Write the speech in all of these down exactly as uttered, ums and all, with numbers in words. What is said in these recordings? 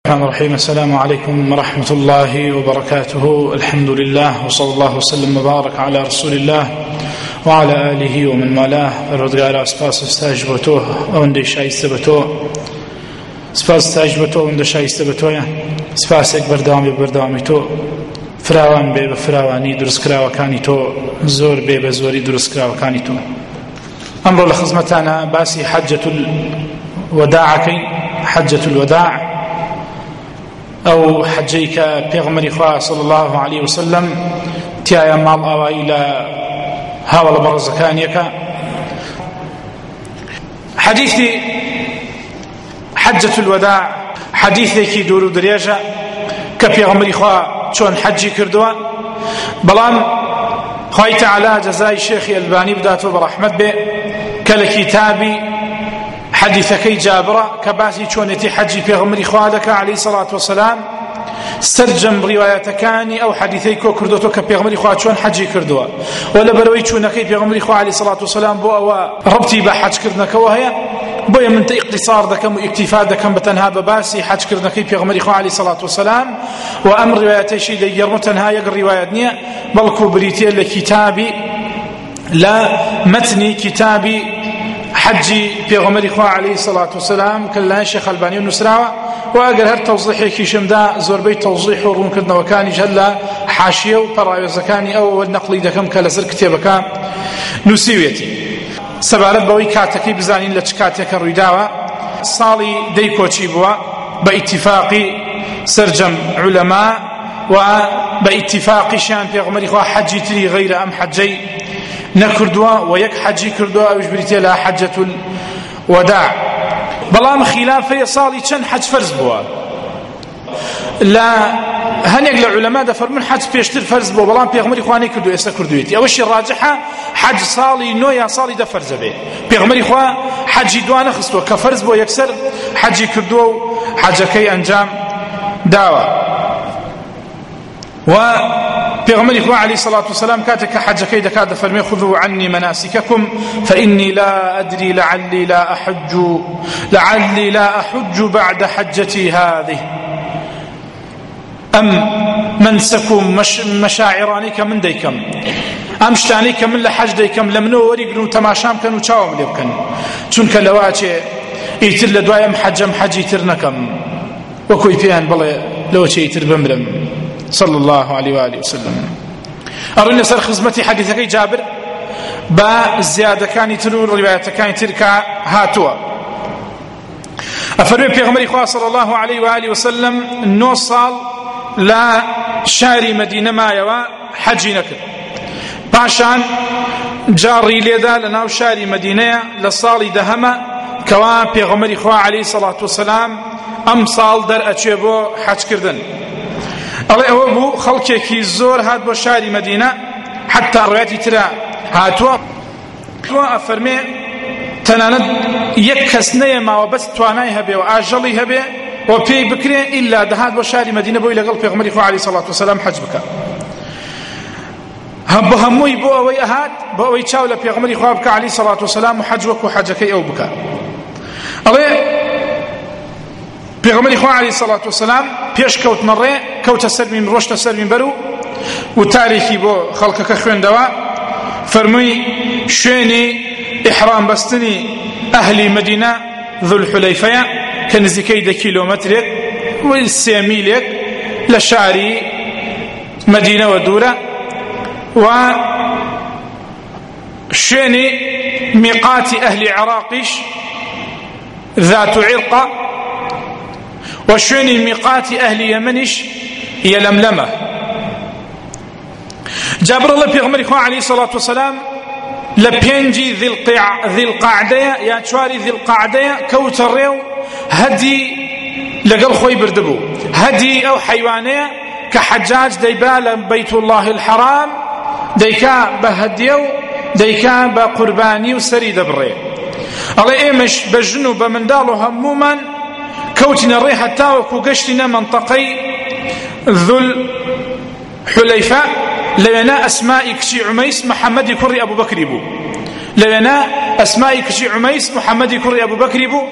الرحمن الرحيم. السلام عليكم ورحمة الله وبركاته. الحمد لله وصلى الله وسلم وبارك على رسول الله وعلى آله ومن والاه. الرضا سپاس استاج بتو اوندي شایسته بتو سپاس استاج بتو اوندي شایسته بتو سپاس اکبر دامی بردامی تو فراوان به فراوانی درست کراوەکانی تۆ زۆر بێ بە زۆری دروست کراوەکانی تۆ. ئەمڕۆ لە خزمەتانە باسی حەجەت الوداعەکەین. حەجەت الوداع ئەو حەجەی کە پێغەمبەری خوا صلی الله علیه وسلم تایە ماڵ ئاوایی لە هاوڵە بەڕێزەکانیەکە. حەدیثی حەجەت الوداع حەدیثێکی دوور و درێژە کە پێغەمبەری خوا چۆن حەجی کردووە، بەڵام خوای تەعالی جەزای شێخی ئەلبانی بداتەوە بە ڕەحمەت بێ کە لە کتابی حەدیثەکەی جابرە کە باسی چۆنێتی حەجی پێغەمبەری خوا دەکا عەلەیهی سەڵات وسەلام، سەرجەم ڕیوایەتەکانی ئەو حەدیثەی کۆ کردووەتەوە کە پێغەمبەری خوا چۆن حەجی کردووە و لە بەرەوەی چوونەکەی پێغەمبەری خوا عەلەیهی سەڵات وسەلام بۆ ئەوە ڕەبتی بە حەجکردنەکەەوە هەیە. بۆیە من ئیقتصار دەکەم و ئیکتیفا دەکەم بە تەنها بە باسی حەجکردنەکەی پێغەمبەری خوا عەلەیهی سەڵات وسەلام و ئەم ڕیوایەتەشی دەیگەڕم تەنها یەک ڕیوایەت نییە، بەڵکو بریتیە لە کتابی لە مەتنی کتابی حەجی پێغەمبەری خوا عەلەیهی سەڵات وسەلام کە لەلایەن شێخ ئەلبانی نووسراوە و ئەگەر هەر تەوزیحێکیشمدا زۆربەی تەوزیح و ڕوونکردنەوەکانیش هەر لە حاشیە و پەڕاوێزەکانی ئەوەوە نەقڵی دەکەم کە لەسەر کتێبەکە نووسیوێتی. سەبارەت بەوەی کاتەکەی بزانین لە چ کاتێکە ڕوویداوە. ساڵی دەی کۆچی بووە بە ئیتیفاقی سەرجەم عولەما و بە ئیتیفاقیشیان پێغەمبەری خوا حەجی تری غەیرە ئەم حەجەی نەکردووە و یەک حەجی کردووە، ئەوش بریتێ لە حەجەت الوداع. بەڵام خلافەیە ساڵی چەند حەج فەرز بووە. لە هەنێک لە عولەما دەفەرمون حەج پێشتر فەرز بووە بەڵام پێغەمبەری خوا نەکردووە ئێستا کردوویەتی. ئەوەشی ڕاجحە حەج ساڵی نۆ یا ساڵی دە فەرزە بێ. پێغەمبەری خوا حەجی دوا نەخستووە کە فەرز بووە یەکسەر حەجی کردووە و حەجەکەی ئەنجام داوە. و پێغەمبەری خوا عەلەیهی سەڵات وسەلام کاتێک کە حەجەکەی دەکات دەفەرمێ خذوا عنی مناسککم فإني لا أدري لعلي لا أحج لعلي لا أحج بعد حجتي هذه. ئەم منسەکم مەشاعیرانی کە من دەیکەم، ئەم شتانەی کە من لە حەج دەیکەم لە منەوە وەریگرن و تەماشام کەن و چاوم لێ بکەن، چونکە لەواچێ ئیتر لە دوای ئەم حەجەم حەجی تر نەکەم وەکوی پێیان بڵێ لەوە چێ ئیتر بمرم. صلى الله عليه وآله وسلم. أرون سر خزمتي حديثكي جابر با زيادة كان تنور رواية كان تركا هاتوا أفرمي بيغمري خواه صلى الله عليه وآله وسلم نوصل لا شاري مدينة ما يوا حجي نكر باشان جاري ليدا لناو شاري مدينة لصالي دهما كوا بيغمري خواه عليه الصلاة والسلام أم صال در أتشيبو حج كردن. ئەڵێ ئەوە بوو خەڵکێکی زۆر هات بۆ شاری مەدینە، حتا ڕوایەتی ترە هاتووە ئەفەرمێ تەنانەت یەک کەس نەیە ماوە بەس توانای هەبێ و ئاژەڵی هەبێ و پێی بکرێ ئیلا دەهات بۆ شاری مەدینە بۆی لەگەڵ پێغەمبەری خوا عەلەیهی سەڵات وسەلام حەج بکە. بۆ هەمووی بۆ ئەوەی ئەهات بۆ ئەوەی چاو لە پێغەمبەری خوا بکە عەلەیهی سەڵات وسەلام و حەج وەکو حەجەکەی ئەو بکە. ئەڵێ پێغەمبەری خوا عەلەیهی سەڵات وسەلام پێش کەوتنە ڕێ کەوتە سەر مین ڕۆشتە سەر مینبەر و وتارێکی بۆ خەڵکەکە خوێندەوە، فەرمووی شوێنی ئیحرام بەستنی ئەهلی مەدینە ذوالحولەیفەیە کە نزیکەی دە کیلۆمەترێک و سێ میلێک لە شاری مەدینەوە دوورە، و شوێنی میقاتی ئەهلی عێراقیش ذات عرقە، وشوێنی میقاتی ئەهلی یەمەنیش یەلەملەمە. جابر الله پێغەمبەری خوا عەلەیهی سەڵات وسەلام لە پێنجی ذیلقەعدەیە یا چواری ذیلقەعدەیە کەوتە ڕێ و هەدی لەگەڵ خۆی بردبوو. هەدی ئەو حەیوانەیە کە حەجاج دەیبا لە بەیت الله الحەرام دەیکا بە هەدیە و دەیکا بە قوربانی و سەری دەبڕێ. ئەڵێ ئێمەش بە ژن و بە منداڵ و هەموومان كوتنا الريحة تاوك وقشتنا منطقي ذو الحليفة لنا أسماء كشي عميس محمد كري أبو بكر بو لنا أسماء كشي عميس محمد كري أبو بكر بو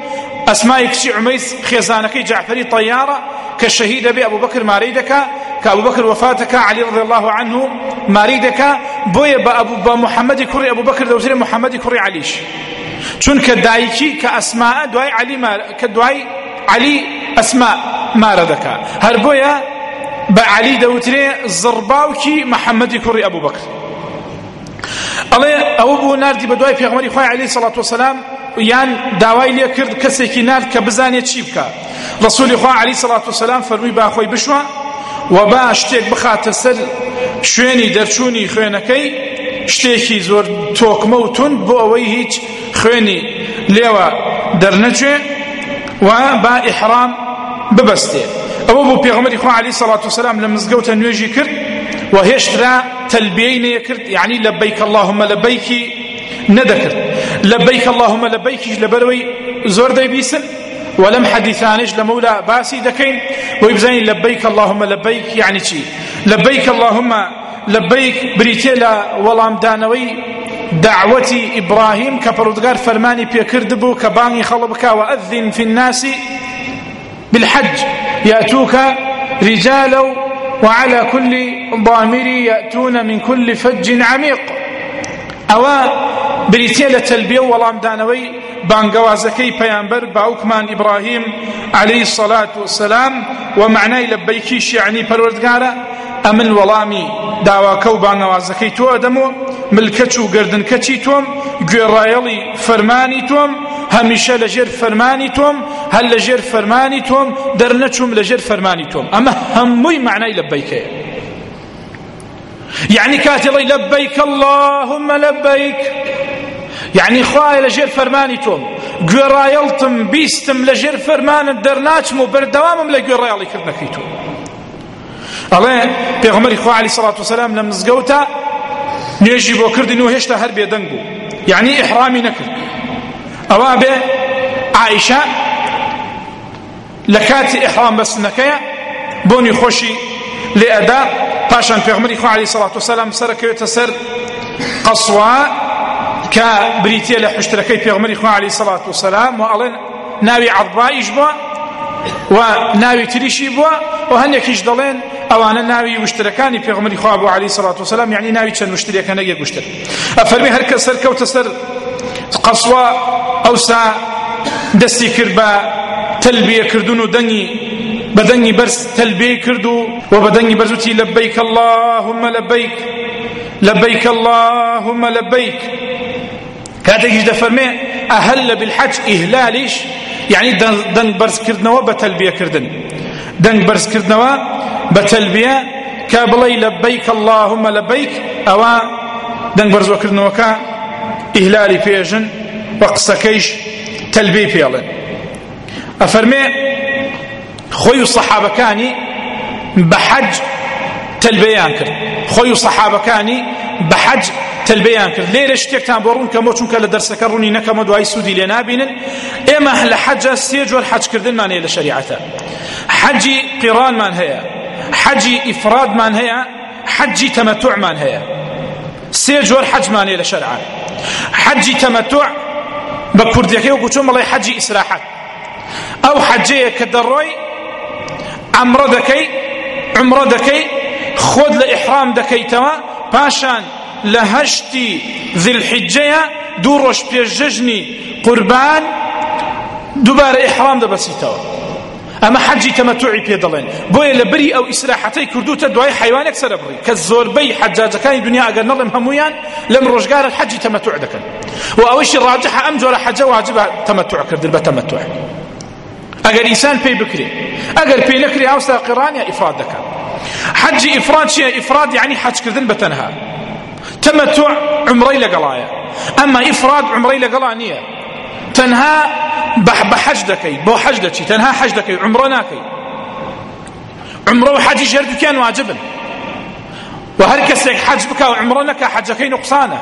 ئەسمای کچی عومەیس خێزانەکەی جعفەری طەیارە کە شەهیدە بێ ئەبوو بەکر مارەی دەکا کە ئەبوو بەکر وەفات دەکا عەلی رەضی الله عنه مارەی دەکا بۆیە بە ئەبوو بە محەممەدی کوڕی ئەبوو بەکر دەوترێ محەممەدی کوڕی عەلیش چونکە دایکی کە ئەسماء دوای عەلی کە دوای عەلی ئەسما مارە دەکا هەر بۆیە بە عەلی دەوترێ زڕباوکی محەممەدی کوڕی ئەبوو بەکر ئەڵێ ئەوە بوو ناردی بە دوای پێغەمبەری خۆی عەلەیهی سەڵات وسەلام یان داوای لێ کرد کەسێکی نارد کە بزانێت چی بکە ڕەسوولی خوا عەلەیهی سەڵات وسەلام فەرمووی با خۆی بشوە و با شتێک بخاتە سەر شوێنی دەرچوونی خوێنەکەی شتێکی زۆر تۆکمە و تند بۆ ئەوەی هیچ خوێنی لێوە دەرنەچێ و با ئیحرام ببەستێ ئەوە بۆ پێغەمبەری خوا عەلەیهی سەڵات وسەلام لە مزگەوتە نوێژی کرد و هێشترا تەلبیەی نەیە کرد یعنی لەبەیک اللهم لەبەیکی نەدەکرد لەبەیک اللهم لەبەیکیش لەبەرەوەی زۆر دەیبیسن ولم حديثانش لمولا باسي دكين ويبزين لبيك اللهم لبيك يعني شي لبيك اللهم لبيك بريتيلا ولام دانوي دعوتي إبراهيم كبرودغار فرماني بيكردبو كباني خلبك وأذن في الناس بالحج يأتوك رجالا وعلى كل ضامر يأتون من كل فج عميق أوا بريتيلا تلبية ولام دانوي بانقوازكي بيانبر باوكمان إبراهيم عليه الصلاة والسلام ومعنى لبيكيش يعني پروردگارا أمن ولامي داواكو بانقوازكي تو أدمو ملكتشو قردن كتشي توم قرايلي فرماني توم هميشه لجر فرماني توم هل لجر فرماني توم درنتشم لجر فرماني توم أما هموي معنى لبيكي يعني كاتلي لبيك اللهم لبيك يعني خواهي لجر فرماني توم قرايلتم بيستم لجر فرمان الدرناتم وبردوامم لقرايلي كردنكي توم الله پیغمبر خو علیه الصلاة والسلام لم نزگوتا نيجي بو كردن و هشتا هر بيدنگ بو يعني احرامي نكرد اوا به عائشة لكات احرام بس نكيا بوني خوشي لأداء پاشان پیغمبر خو علیه الصلاة والسلام سركه تسر قصوا كبريتيا لحشتركي پیغمبر خو علیه الصلاة والسلام وقالن ناوي عضبائش بو وناوي تريشي بو وهنيكيش دلين اوانا ناوي مشتركاني پیغمبر خو ابو عليه الصلاه والسلام يعني ناوي چن مشتركانه يك مشترك افرمي هر كسر كوت سر قصوا اوسا دستي كربا تلبيه كردونو دني بدني برس تلبيه كردو وبدني برزتي لبيك اللهم لبيك لبيك اللهم لبيك هذا يجي فرمي اهل بالحج اهلاليش يعني دنگ برز كردنوا بتلبيه كردن دنگ برز كردنوا بتلبيه كابلي لبيك اللهم لبيك او دنگ برز كردنوا كا اهلالي بيجن وقسكيش تلبيه بيلن افرمي خوي الصحابه كاني بحج تلبيان كرد خوي الصحابه كاني بحج تلبيان كرد ليه رشتك تنبرون كمو چونك لدرس كروني نكمو دواي سودي لنا بينن اما اهل حج سيج والحج كردن ما نيل شريعته حجي قران من هي حجي افراد من هي حجي تمتع من هي سيج والحج ما نيل شرعا حجي تمتع بكرديكي وقلت والله حجي اسراحات او حجي كدروي عمره دكي عمره دكي خود لاحرام دكي توا باشان لهشتي ذي الحجة دوروش بيججني قربان دوباره إحرام ده بسيطة أما حجي تمتعي بيدلين بويا لبري أو إسراحتي كردوتا دواي حيوانك سربري كالزور بي حجاجة كان الدنيا أقل نظم همويان لم رجقار الحجي تمتع دكن وأوش الراجحة أمجر حجة واجبها تمتع كردل بتمتع أقل إنسان بي بكري أقل بي نكري أوسا قران يا إفراد دكن حجي إفراد شيء إفراد يعني حج كردل بتنها تمتع عمري لقلايا أما إفراد عمري لقلانية تنها بحج دكي بو حج دكي تنها حج دكي عمرناكي عمره وحج جرد كان واجبا وهل كسيك حج بك وعمرنك حجكي نقصانه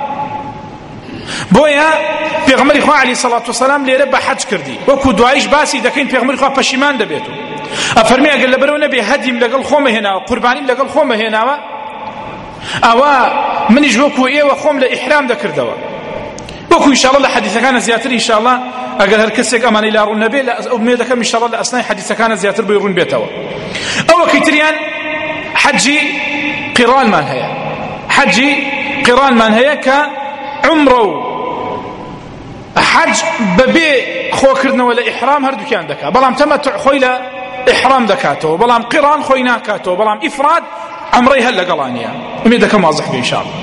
بويا پیغمبر خو عليه الصلاة والسلام ليرب حج كردي وكو دعايش باسي دكين پیغمبر خو پشیمان دبيتو افرمي اقل لبرو نبي هديم لقل خومه هنا قرباني لقل خومه هنا اوا منیش وەکو ئێوە خۆم لە ئیحرام دەکردەوە وەکو ئینشاءالله لە حەدیثەکانە زیاتر ئینشاءالله ئەگەر هەر کەسێک ئەمانەی لا ڕوون نەبێ لە ئومێدەکەم ئینشاءڵڵا لە ئەسنای حەدیثەکانە زیاتر بۆی ڕوون بێتەوە. ئەوەکەی تریان حەجی قیڕانمان هەیە، حەجی قیڕانمان هەیە کە عومرە و حەج بەبێ خۆکردنەوە لە ئیحرام هەردووکیان دەکات، بەڵام تەمەتوع خۆی لە ئیحرام دەکاتەوە، بەڵام قیڕان خۆی ناکاتەوە، بەڵام ئیفراد عمرەی هەر لەگەڵانیە. ئومێدەکەم واضح بێ ئینشاءڵڵا.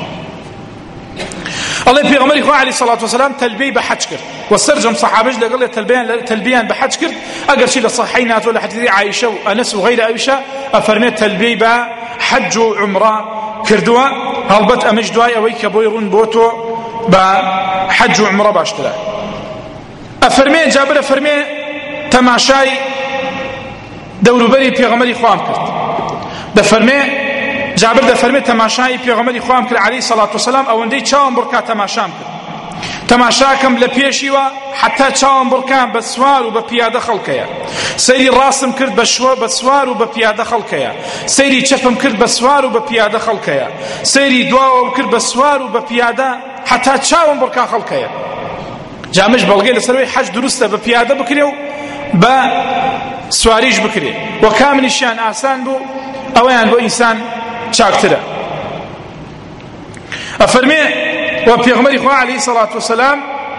الله پیغمبری خدا علیه الصلاة والسلام تلبیه به حج کرد و سرجم صحابش لقل تلبیان تلبیان به حج کرد. اگر شی لصحیح نات ولا حدیث عایشه و انس و غیر عایشه افرمت تلبیه به حج و عمره کردوا هلبت امش دوای اوی کبویرون بوتو به حج و عمره باشتره. افرمت جابر افرمت تماشای دوروبری پیغمبری خدا کرد. دفرمت جابر دفرمي تماشای پیغمبری خوام کرد علیه الصلاة والسلام ئەوەندەی چاوم بڕکا تەماشام کرد. تەماشاکەم لە پێشیوە حتا چاوم بڕکان بە سوار و بە پیادە خەڵکەیە. سەیری ڕاستم کرد بە شوە بە سوار و بە پیادە خەڵکەیە. سەیری چەپم کرد بە سوار و بە پیادە خەڵکەیە. سەیری دواوم کرد بە سوار و بە پیادە حتا چاوم بڕکا خەڵکەیە. جامش بەڵگەی لەسەرەوەی حەج دروستە بە پیادە بکرێ و بە سواریش بکرێ و کاملیشیان ئاسان بوو ئەوەیان بۆ ئینسان چاکترە. ئەفەرمێ و پێغمبەری خوا عەلەیهی سەڵات وسەلام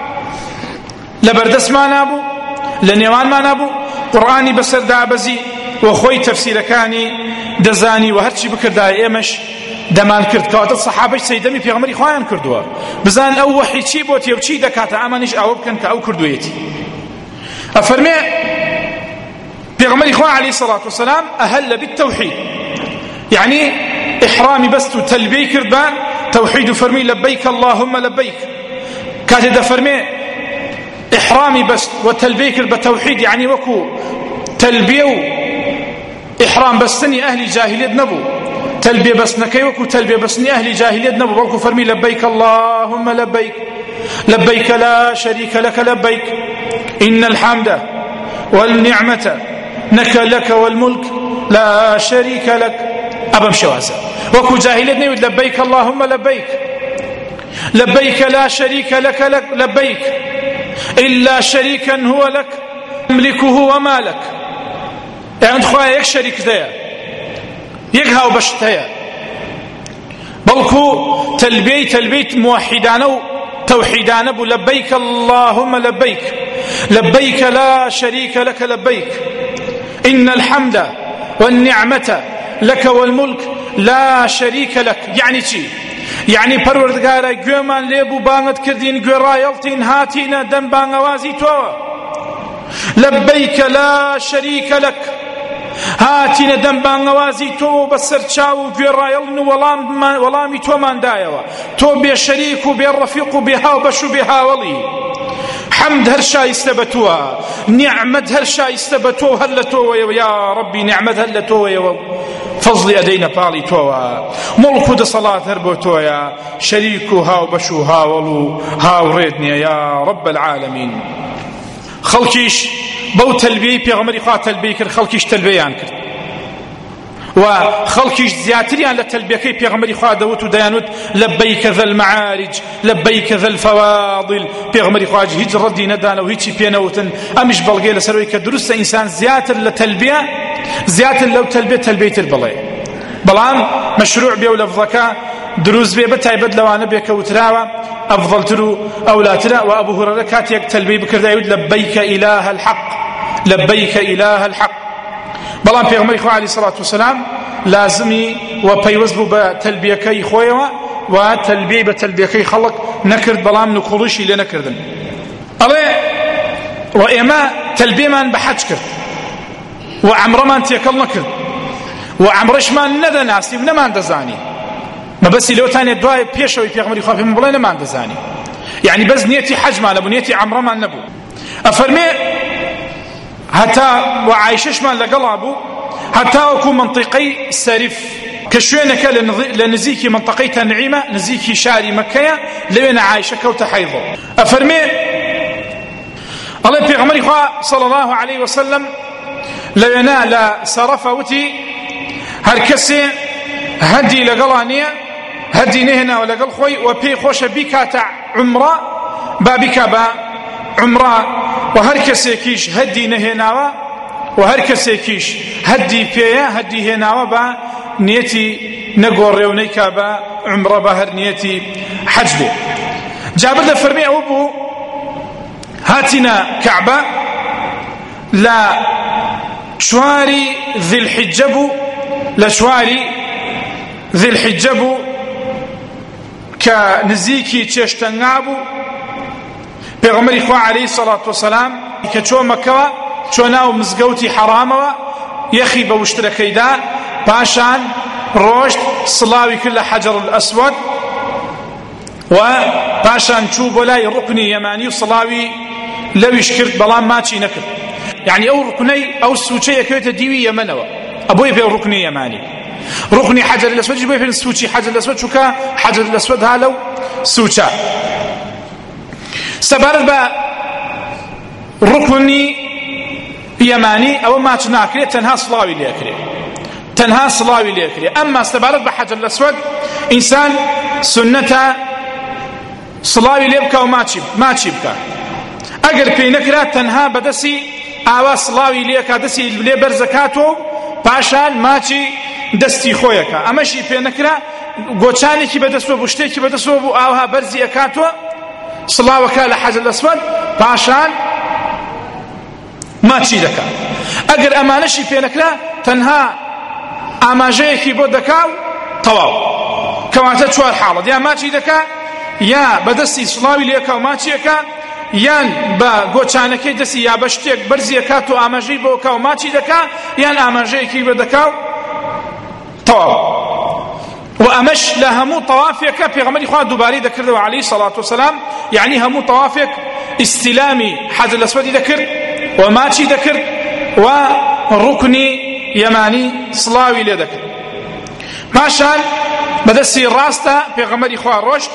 لە بەردەستمان نابوو، لە نێوانمان نابوو، قورئانی بەسەر دابەزی و خۆی تەفسیرەکانی دەزانی و هەرچی بکردایە ئێمەش دەمان کرد. کەواتە سەحابەی سەیدەمی پێغمبەری خوایان کردووە، بزان ئەو وەحی چی بۆ تێ و چی دەکاتە، ئەمانیش ئەوە بکەن کە ئەو کردوویەتی. ئەفەرمێ پێغمبەری خوا عەلەیهی سەڵات وسەلام ئەهەلە بالتەوحید، يعني إحرامي بس تلبي كربان توحيد فرمي لبيك اللهم لبيك. كاتد فرمي إحرامي بس وتلبي كرب توحيد يعني وكو تلبيو إحرام بسني أهل جاهلية نبو تلبية بس نكي وكو تلبية بسني أهل جاهلية نبو وكو فرمي لبيك اللهم لبيك لبيك لا شريك لك لبيك إن الحمد والنعمة لك لك والملك لا شريك لك. أبم شوازة وكو جاهلية نيود لبيك اللهم لبيك لبيك لا شريك لك لك لبيك إلا شريكا هو لك تملكه وما لك. يعني خواهي يك شريك ذا يقهو بشتايا بلكو تلبي تلبيت موحدانو توحيدان ابو لبيك اللهم لبيك لبيك لا شريك لك لبيك إن الحمد والنعمة لك والملك لا شريك لك. يعني چی؟ يعني پروردگارا گوێمان لێبوو بانگت کردین، گوێڕایەڵتین، هاتینە دەم بانگەوازی تۆوە. لبيك لا شريك لك هاتینە دەم بانگەوازی تۆ بە سەرچاو و گوێڕایەڵن و وەڵامی تۆمان دایەوە. تۆ بێ شەریک و بێ ڕەفیق و بێ هاوبەش و بێ هاوڵی. حمد هر شایسته بتوه، نعمت هر شایسته بتوه، هل توه يا ربي نعمت هل توه، فضل أدينا بالي توه، ملك د صلاة هر بتوه، شريكو هاو بشو هاولو هاو ريدني يا رب العالمين. خلقيش بو تلبي بيغمري خوا تلبي كر خلقيش تلبيان كر وخلقيش زياتريان لتلبيكي بيغمري خوا دوت وديانوت لبيك ذا المعارج لبيك ذا الفواضل. بيغمري خوا هيج ردي ندان وهيجي بينوتن امش بلغي لسروي كدرس انسان زياتر لتلبيه زياتر لو تلبيه تلبيه البلاي بلان مشروع بيو لفظك دروز بي بتايبد لو انا بكوتراوا افضل ترو او لا ترى. وابو هريره كاتيك تلبيه بكردايود لبيك اله الحق لبيك اله الحق. بلان پیغمبر خو علیه الصلاة والسلام لازمی و پیوز بو با تلبیه‌کەی خۆیەوە و تلبیه بە تلبیه‌کەی خەڵک نەکرد، بەڵام نقوڵیشی لێ نەکردن. ئەڵێ و ئێمە تلبیهمان بە حەج کرد و عەمرەمان تێکەڵ نەکرد و عەمرەشمان نەدەناسی و نەمان دەزانی. مەبەستی لەوەتانێ دوای پێشەوەی پێغمبەری خوا پێمان بڵێ نەمان دەزانی، یعنی بەس نیەتی حەجمان نەبوو، نیەتی عەمرەمان نەبوو. ئەفەرمێ هەتا و عایشەشمان لەگەڵا بوو هەتا وەکو منطقەی سەریف کە شوێنەکە لە نزیکی منطقەی تەنعیمە نزیکی شاری مەکەیە، لەوێنە عایشە کەوتە حەیض. ئەفەرمێ ئەڵێ پێغەمبەری خوا صلی الله علیه وسلم لەوێنە لە سەرەفە وتی هەر کەسێ هەدی لەگەڵا نییە، هەدی نەهێناوە لەگەڵ خۆی و پێی خۆشە بیکاتە عومرە، با بیکا بە عومرە وهر كسيكيش هدي نهيناوا وهر كسيكيش هدي بيا هدي هيناوا با نيتي نقوري ونيكا با عمره بهر نيتي حج بو. جابر لفرمي أبو هاتنا كعبة لا شواري ذي الحجب لا شواري ذي الحجب كنزيكي تشتنابو پیغمبر خوا عليه الصلاة والسلام كچو مكة چو ناو مزگوتي حراموا يخي بوشتركي دا باشان روشت صلاوي كل حجر الأسود وباشان چو بولاي ركني يماني وصلاوي لويش كرت بلان ماچي نكر يعني او ركني او سوچي كويت ديوي يمنوا ابوي في ركني يماني ركني حجر الأسود جبوي في السوچي حجر الأسود شوكا حجر الأسود هالو سوچا سبارت با ركني يماني او ما تناكري تنها صلاوي ليكري تنها صلاوي ليكري اما سبارت بحجر الأسود انسان سنته صلاوي ليبكا وما ما تشبكا اگر پی نکرا تنها بدسي اوا صلاوي ليكا دسي لي برزكاتو پاشان ماچی دستی خویکا امشی پی نکرا گوچانی کی بدسو بوشته کی بدسو بو اوها برزی اکاتو صلاوكا لحجر الأسود پاشان ماچی دکا اگر امانشی پی نکرا تنها اماجيكي بو دكاو طواو كواتا چوار حالة يا ماچی دکا یا بدستی صلاوی لیکا و ماچیکا یان با گوچانکی دستی یا بشتیک برزیکا تو آماجی بوکا و ماچی دکا یان آماجیکی بدکا طواو و امش لهمو طوافیکا پیغمبر خواه دوباری دکرد و علیه صلاة والسلام یعنی همو طوافیک استلامي حجر الأسود دکرد و ماچی دکرد و رکنی یمانی صلاوی لی دکرد پاشان بدستی راستا پیغمبر خواه روشت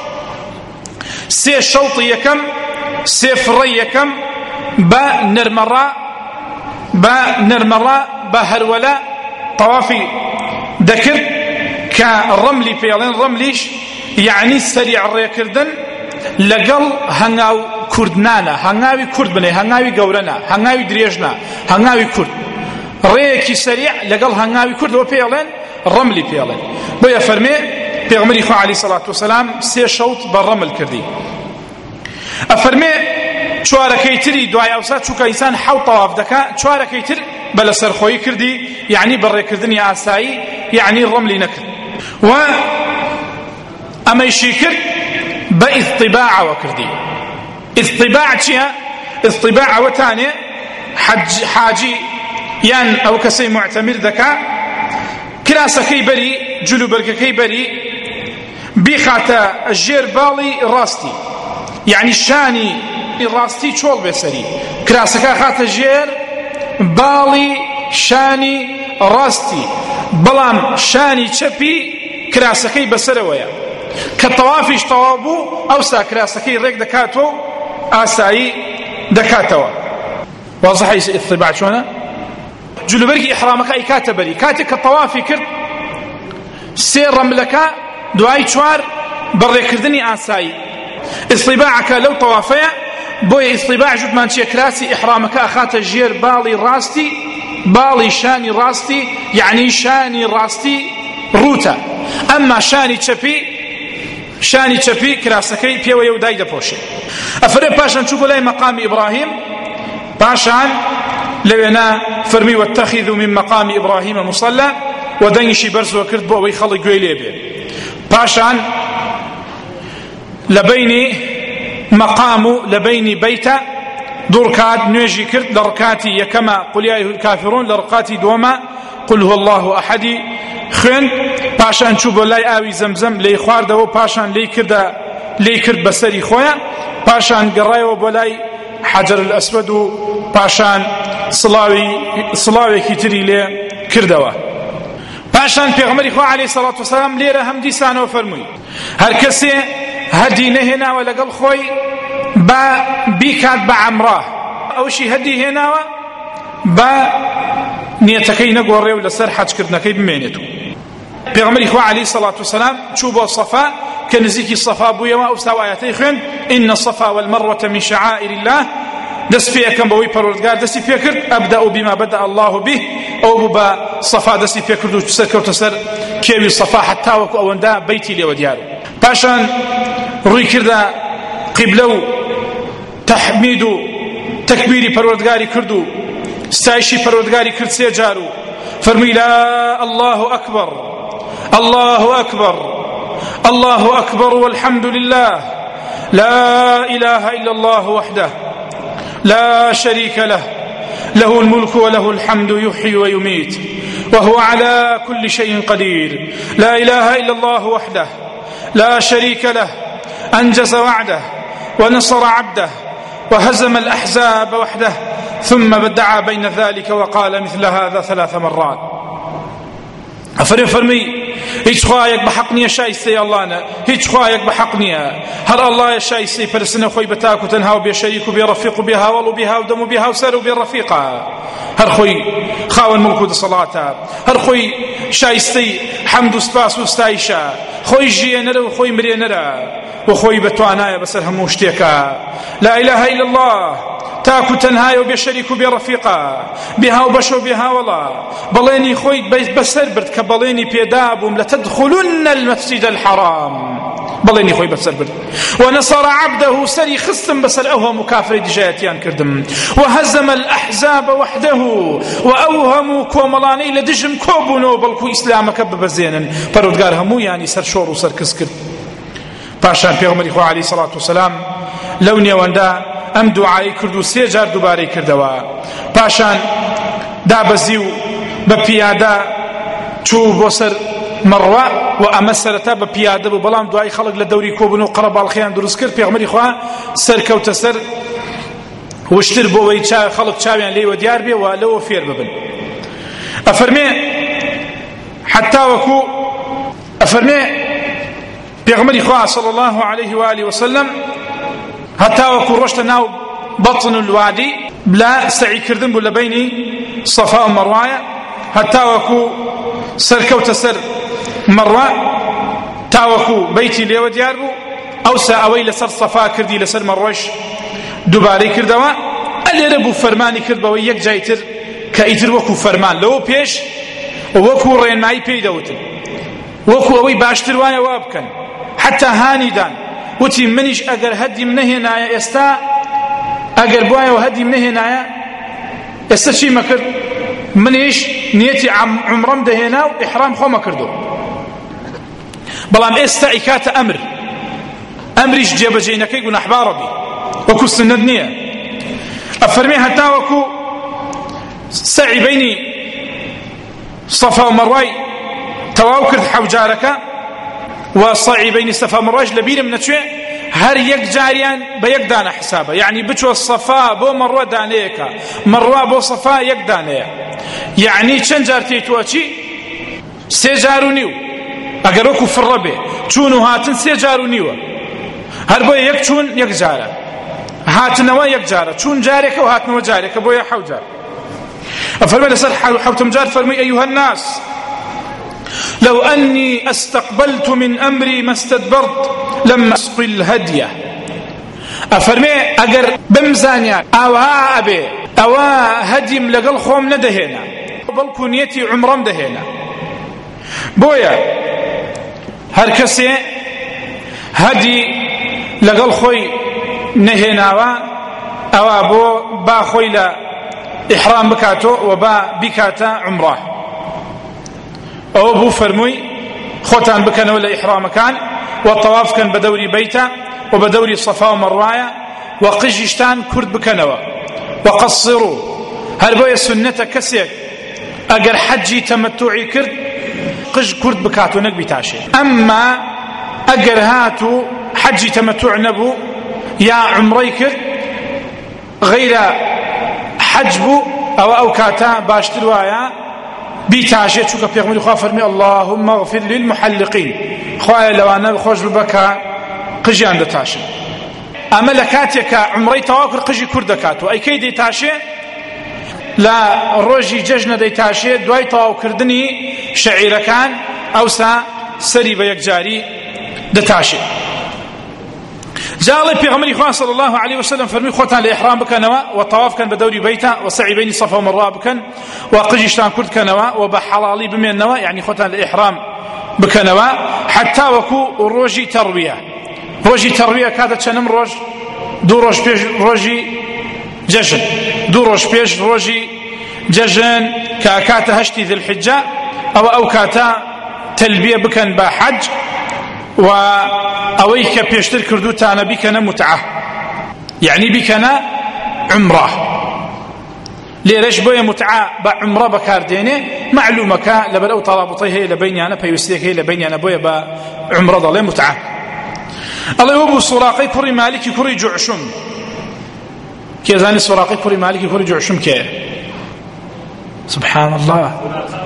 سي شوط يكم سي فري يكم با نرمرا با نرمرا با هرولا طوافي ذكر كالرملي بيالين رمليش يعني سريع الريكردن لقل هنغاو كردنانا هنغاوي كرد بني هنغاوي قورنا هنغاوي دريجنا هنغاوي كرد ريكي سريع لقل هنغاوي كرد وبيالين رملي بيالين بويا فرمي پیغمبر خو علیه الصلاة والسلام سه شوط بالرمل کردی افرمی چوارکی تری دوای اوسات چوکا انسان حو طواف دکا چوارکی تر بل سرخوی کردی یعنی بر کردنی آسایی یعنی رملی نکرد و امیشی کرد با اطباع وکردی اطباع چیه اطباع وتانه حج حاجی یان او کسی معتمر دکا کراسکی بری جلو برگکی بری بخاتا الجير بالي راستي يعني شاني راستي چول بسري كراسكا خاتا جير بالي شاني راستي بلام شاني چپي كراسكي بسرويا كطوافيش طوابو اوسا كراسكي ريك دكاتو اساي دكاتوا واضح الطباع شلون جلو برگي احرامك اي كاتبري كاتك الطوافي كرت سير رملكا دوای چوار بڕێکردنی ئاسایی ئیستیباعەکە لەو تەوافەیە بۆیە ئیستیباع جوتمان چیە کراسی ئیحرامەکە ئەخاتە ژێر باڵی ڕاستی باڵی شانی ڕاستی یعنی شانی ڕاستی ڕوتە ئەمما شانی چەپی شانی چەپی کراسەکەی پێوەیە و دای دەپۆشێت ئەفرێ پاشان چوو بۆ لای مەقامی ئیبراهیم پاشان لەوێنە فەرمی واتەخذوا من مەقامی ئیبراهیم مصەلا و دەنگیشی بەرزەوە کرد بۆ ئەوەی خەڵک گوێی لێ بێ پاشان لبيني مقام لبيني بيتا دركات نيجي كرت لركاتي يكما قل يا أيها الكافرون لركاتي دوما قل هو الله أحد خن پاشان چوب لای آوی زمزم لی خوارده و پاشان لی کرده لی کرد بسری خویا پاشان گرای و بلای حجر الأسود و پاشان صلاوی صلاوی کی تری لی کرده و پاشان پیغمبر خو علیه الصلاة والسلام لیره هم دیسانه و فرموی هر کسی هدی نهنا و لقل خوی با بیکات با عمراه اوشی هدی هنا و با نیتکی نگوره و لسر حج کردنکی بمینتو پیغمبر خو علیه الصلاة والسلام چوب صفا كنزيكي الصفا بويا وأوسا وآياتي خن إن الصفا والمروة من شعائر الله دەست پێ یەکەم بەوەی پەروەردگار دەستی پێ کرد ئەبدأ بما بدأ الله به ئەو بوو بە سەفا دەستی پێ کرد و سەرکەوتە سەر کێوی سەفا حتا وەکو ئەوەندە بەیتی لێوە دیارە. پاشان ڕووی کردە قیبلە و تەحمید و تەکبیری پەروەردگاری کرد و ستایشی پەروەردگاری کرد سێ جار و فەرمووی لا الله أكبر الله أكبر الله أكبر والحمد لله لا إله إلا الله وحده لا شريك له له الملك وله الحمد يحيي ويميت وهو على كل شيء قدير لا إله إلا الله وحده لا شريك له أنجز وعده ونصر عبده وهزم الأحزاب وحده ثم بدع بين ذلك وقال مثل هذا ثلاث مرات. أفرم فرمي هیچ خواهیک بحق نییە شایستەی ئەڵڵانە هیچ خواهیک بحق نییە هەر ئەڵڵایە شایستەی پەرستنە خۆی بە تاک و تەنها و بێ شەریک و بێ ڕەفیق و بێ هاوڵ و بێ هاودەم و بێ هاوسەر و بێ ڕەفیقە هەر خۆی خاوەن مڵک و دەسەڵاتە هەر خۆی شایستەی حەمد و سپاس و ستایشە خۆی ژیێنەرە و خۆی مرێنەرە و خۆی بەتوانایە بەسەر هەموو شتێکە لا إله إلا الله تاکو تەنهایە و بێ شەریک و بێ ڕەفیقە بێ هاو بەشە و بێ هاوڵە بەڵێنی خۆی بەسەر برد کە بەڵێنی پێدا بووم لتدخلن المسجد الحرام بەڵێنی خۆی بەسەر برد ونصر عبده سەری خستم بەسەر ئەو هەموو کافری دژایەتیان کردم وهزم الأحزاب وحده و ئەو هەموو کۆمەڵانەی لە دژم کۆبوونەوە بەڵکو ئیسلامەکە ببەزێنن پەروەردگار هەموویانی سەر شۆڕ و سەرکەس کرد. پاشان پێغەمبەری خوا عەلەیهی سەڵات وسەلام لەو نێوەندا ئەم دوعای کرد و سێ جار دووبارەی کردەوە. پاشان دابەزی و بە پیادە چوو بۆ سەر مەڕوا و ئەمە سەرەتا بە پیادە بوو بەڵام دوای خەڵک لە دەوری کۆبوون و قەڕە باڵخەیان دروست کرد پێغەمبەری خوا سەرکەوتە سەر وشتر بۆەوەی خەڵک چاویان لێوە دیار بێ و لەوە فێر ببن. ئەفەرمێ حتا وەکو ئەفەرمێ پێغەمبەری خوا صلی الله عليه وآله وسلم هەتا وەکو ڕۆشتە ناو بەطن الوادی بلا سعی کردن بوو لە بەینی سەفا و مەڕوایە هەتا وەکو سەرکەوتە سەر مەڕوا تاوەکو بەیتی لێوە دیار بوو ئەوسا ئەوەی لەسەر سەفا کردی لەسەر مەڕۆش دووبارەی کردەوە ئەلێرە بوو فەرمانی کرد بەوەی یەک جای تر کە ئیتر وەکو فەرمان لەوە پێش وەکو ڕێنمایی پێی دەوتن وەکو ئەوەی باشتر وایە وا بکەن حتا هانیدان وتی منیش ئەگەر هەدیم نەهێنایە ئێستا ئەگەر بوایەوە هەدیم نەهێنایە ئێستا چیمە کرد منیش نیەتی عومڕەم دەهێنا و ئیحرام خۆمە کردو بەڵام ئێستا ئیکاتە ئەمر ئەمریش جێبەجێینەکەی گوناحبارە بی وەکو سنت نییە. ئەفەرمێ هەتا وەکو سەعی بەینی سەفا و مەڕوای تەواو کرد حەوجارەکە و سەعی بەینی سەفا و مەڕوایش لەبیرم نەچوێ هەر یەک جاریان بە یەک دانە حسابە یعنی بچۆ سەفا بۆ مەڕوا دانەیەکە مەڕوا بۆ سەفا یەک دانەیە یعنی چەند جار تێیتووە چی سێ جار و نیو ئەگەر وەکو فڕە بێ چون و هاتن سێ جار و نیوە هەر بۆیە یەک چون یەک جارە هاتنەوە یەک جارە چون جارێکە و هاتنەوە جارێکە بۆیە حەوت جار. ئەفەرمێ لەسەر حەوتم جار فەرمووی ئەیوهە الناس لو أني استقبلت من أمري ما استدبرت لما أسقي الهدية. أفرمي أجر بمزانيا أوها أبي أوا هديم لقل خوم ندهينا بل كنيتي عمرم دهينا بويا هركسي هدي لقل خوي نهينا أوا بو با خوي لا إحرام بكاتو وبا بكاتا عمره أو بو فرموي خوتان بكن ولا إحرام كان والطواف كان بدوري بيتا وبدوري صفا ومروايا وقجشتان كرد بكنوا وقصروا هل بويا سنة كسيك أجر حجي تمتعي كرد قج كرد بكاتو نقبي تاشي أما أجر هاتو حجي تمتع نبو يا عمري كرد غير حجبو أو أو كاتا باشتروايا بيتاشي چوكا پیغمبر خوا فرمي اللهم اغفر للمحلقين خوايا لو انا خوش ببكا قجيان دتاشي اما لكاتيك عمري تواكر قجي كردكاتو اي كي ديتاشي لا روجي ججنه ديتاشي دواي تواكردني شعير كان او سا سري بيك جاري دتاشي جاء پیغمبر اخوان صلى الله عليه وسلم فرمي خوتان لإحرام بكنوا وطواف كان بدوري بيتا وسعي بين الصفا والمروة بكن وقجشتان كرد كنوا وبحلالي بمنوا يعني خوتان لإحرام بكنوا حتى وكو روجي تروية روجي تروية كانت شنم روج دو روج بيج روجي ججن دو روج بيج روجي ججن كاكاتا هشتي ذي الحجة أو أو كاتا تلبية بكن بحج و أويك بيشتر كردو تانا بكنا متعة يعني بكنا عمره ليش بويا متعة بعمره بكاردينه معلومة كا لبلو طلبطيه لبيني أنا بيوسليك هي لبيني أنا بويا بعمره ضل متعة الله يوبو سراقي كوري مالكي كوري جعشم كيزاني سراقي كوري مالكي كوري جعشم كي سبحان الله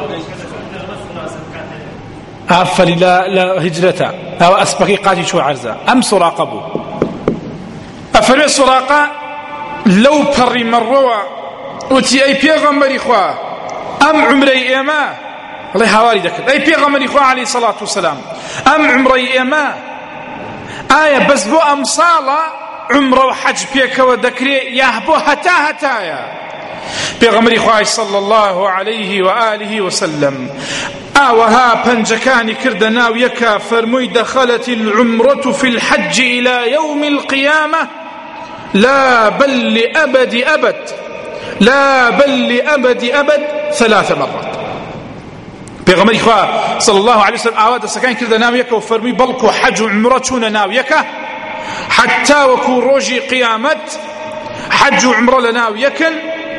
أفل لا لا هجرته أو أسبقي قاتي شو عرزة أم سراقة بو أفل سراقة لو بري مروا وتي أي بيغمبر إخوة أم عمري إما الله هواري ذكر أي بيغمبر إخوة عليه الصلاة والسلام أم عمري إما آية بس بو أمصالة عمره وحج بيك وذكري يهبو هتا هتايا بيغمبر إخوة صلى الله عليه وآله وسلم آوها بنجكاني كردنا ويكا فرمي دخلت العمرة في الحج إلى يوم القيامة لا بل لأبد أبد لا بل لأبد أبد ثلاث مرات بيغمبر إخوة صلى الله عليه وسلم آوها دسكاني كردنا ويكا وفرمي بلكو حج عمرة شونا ويكا حتى وكو روجي قيامة حج عمرة لنا ويكن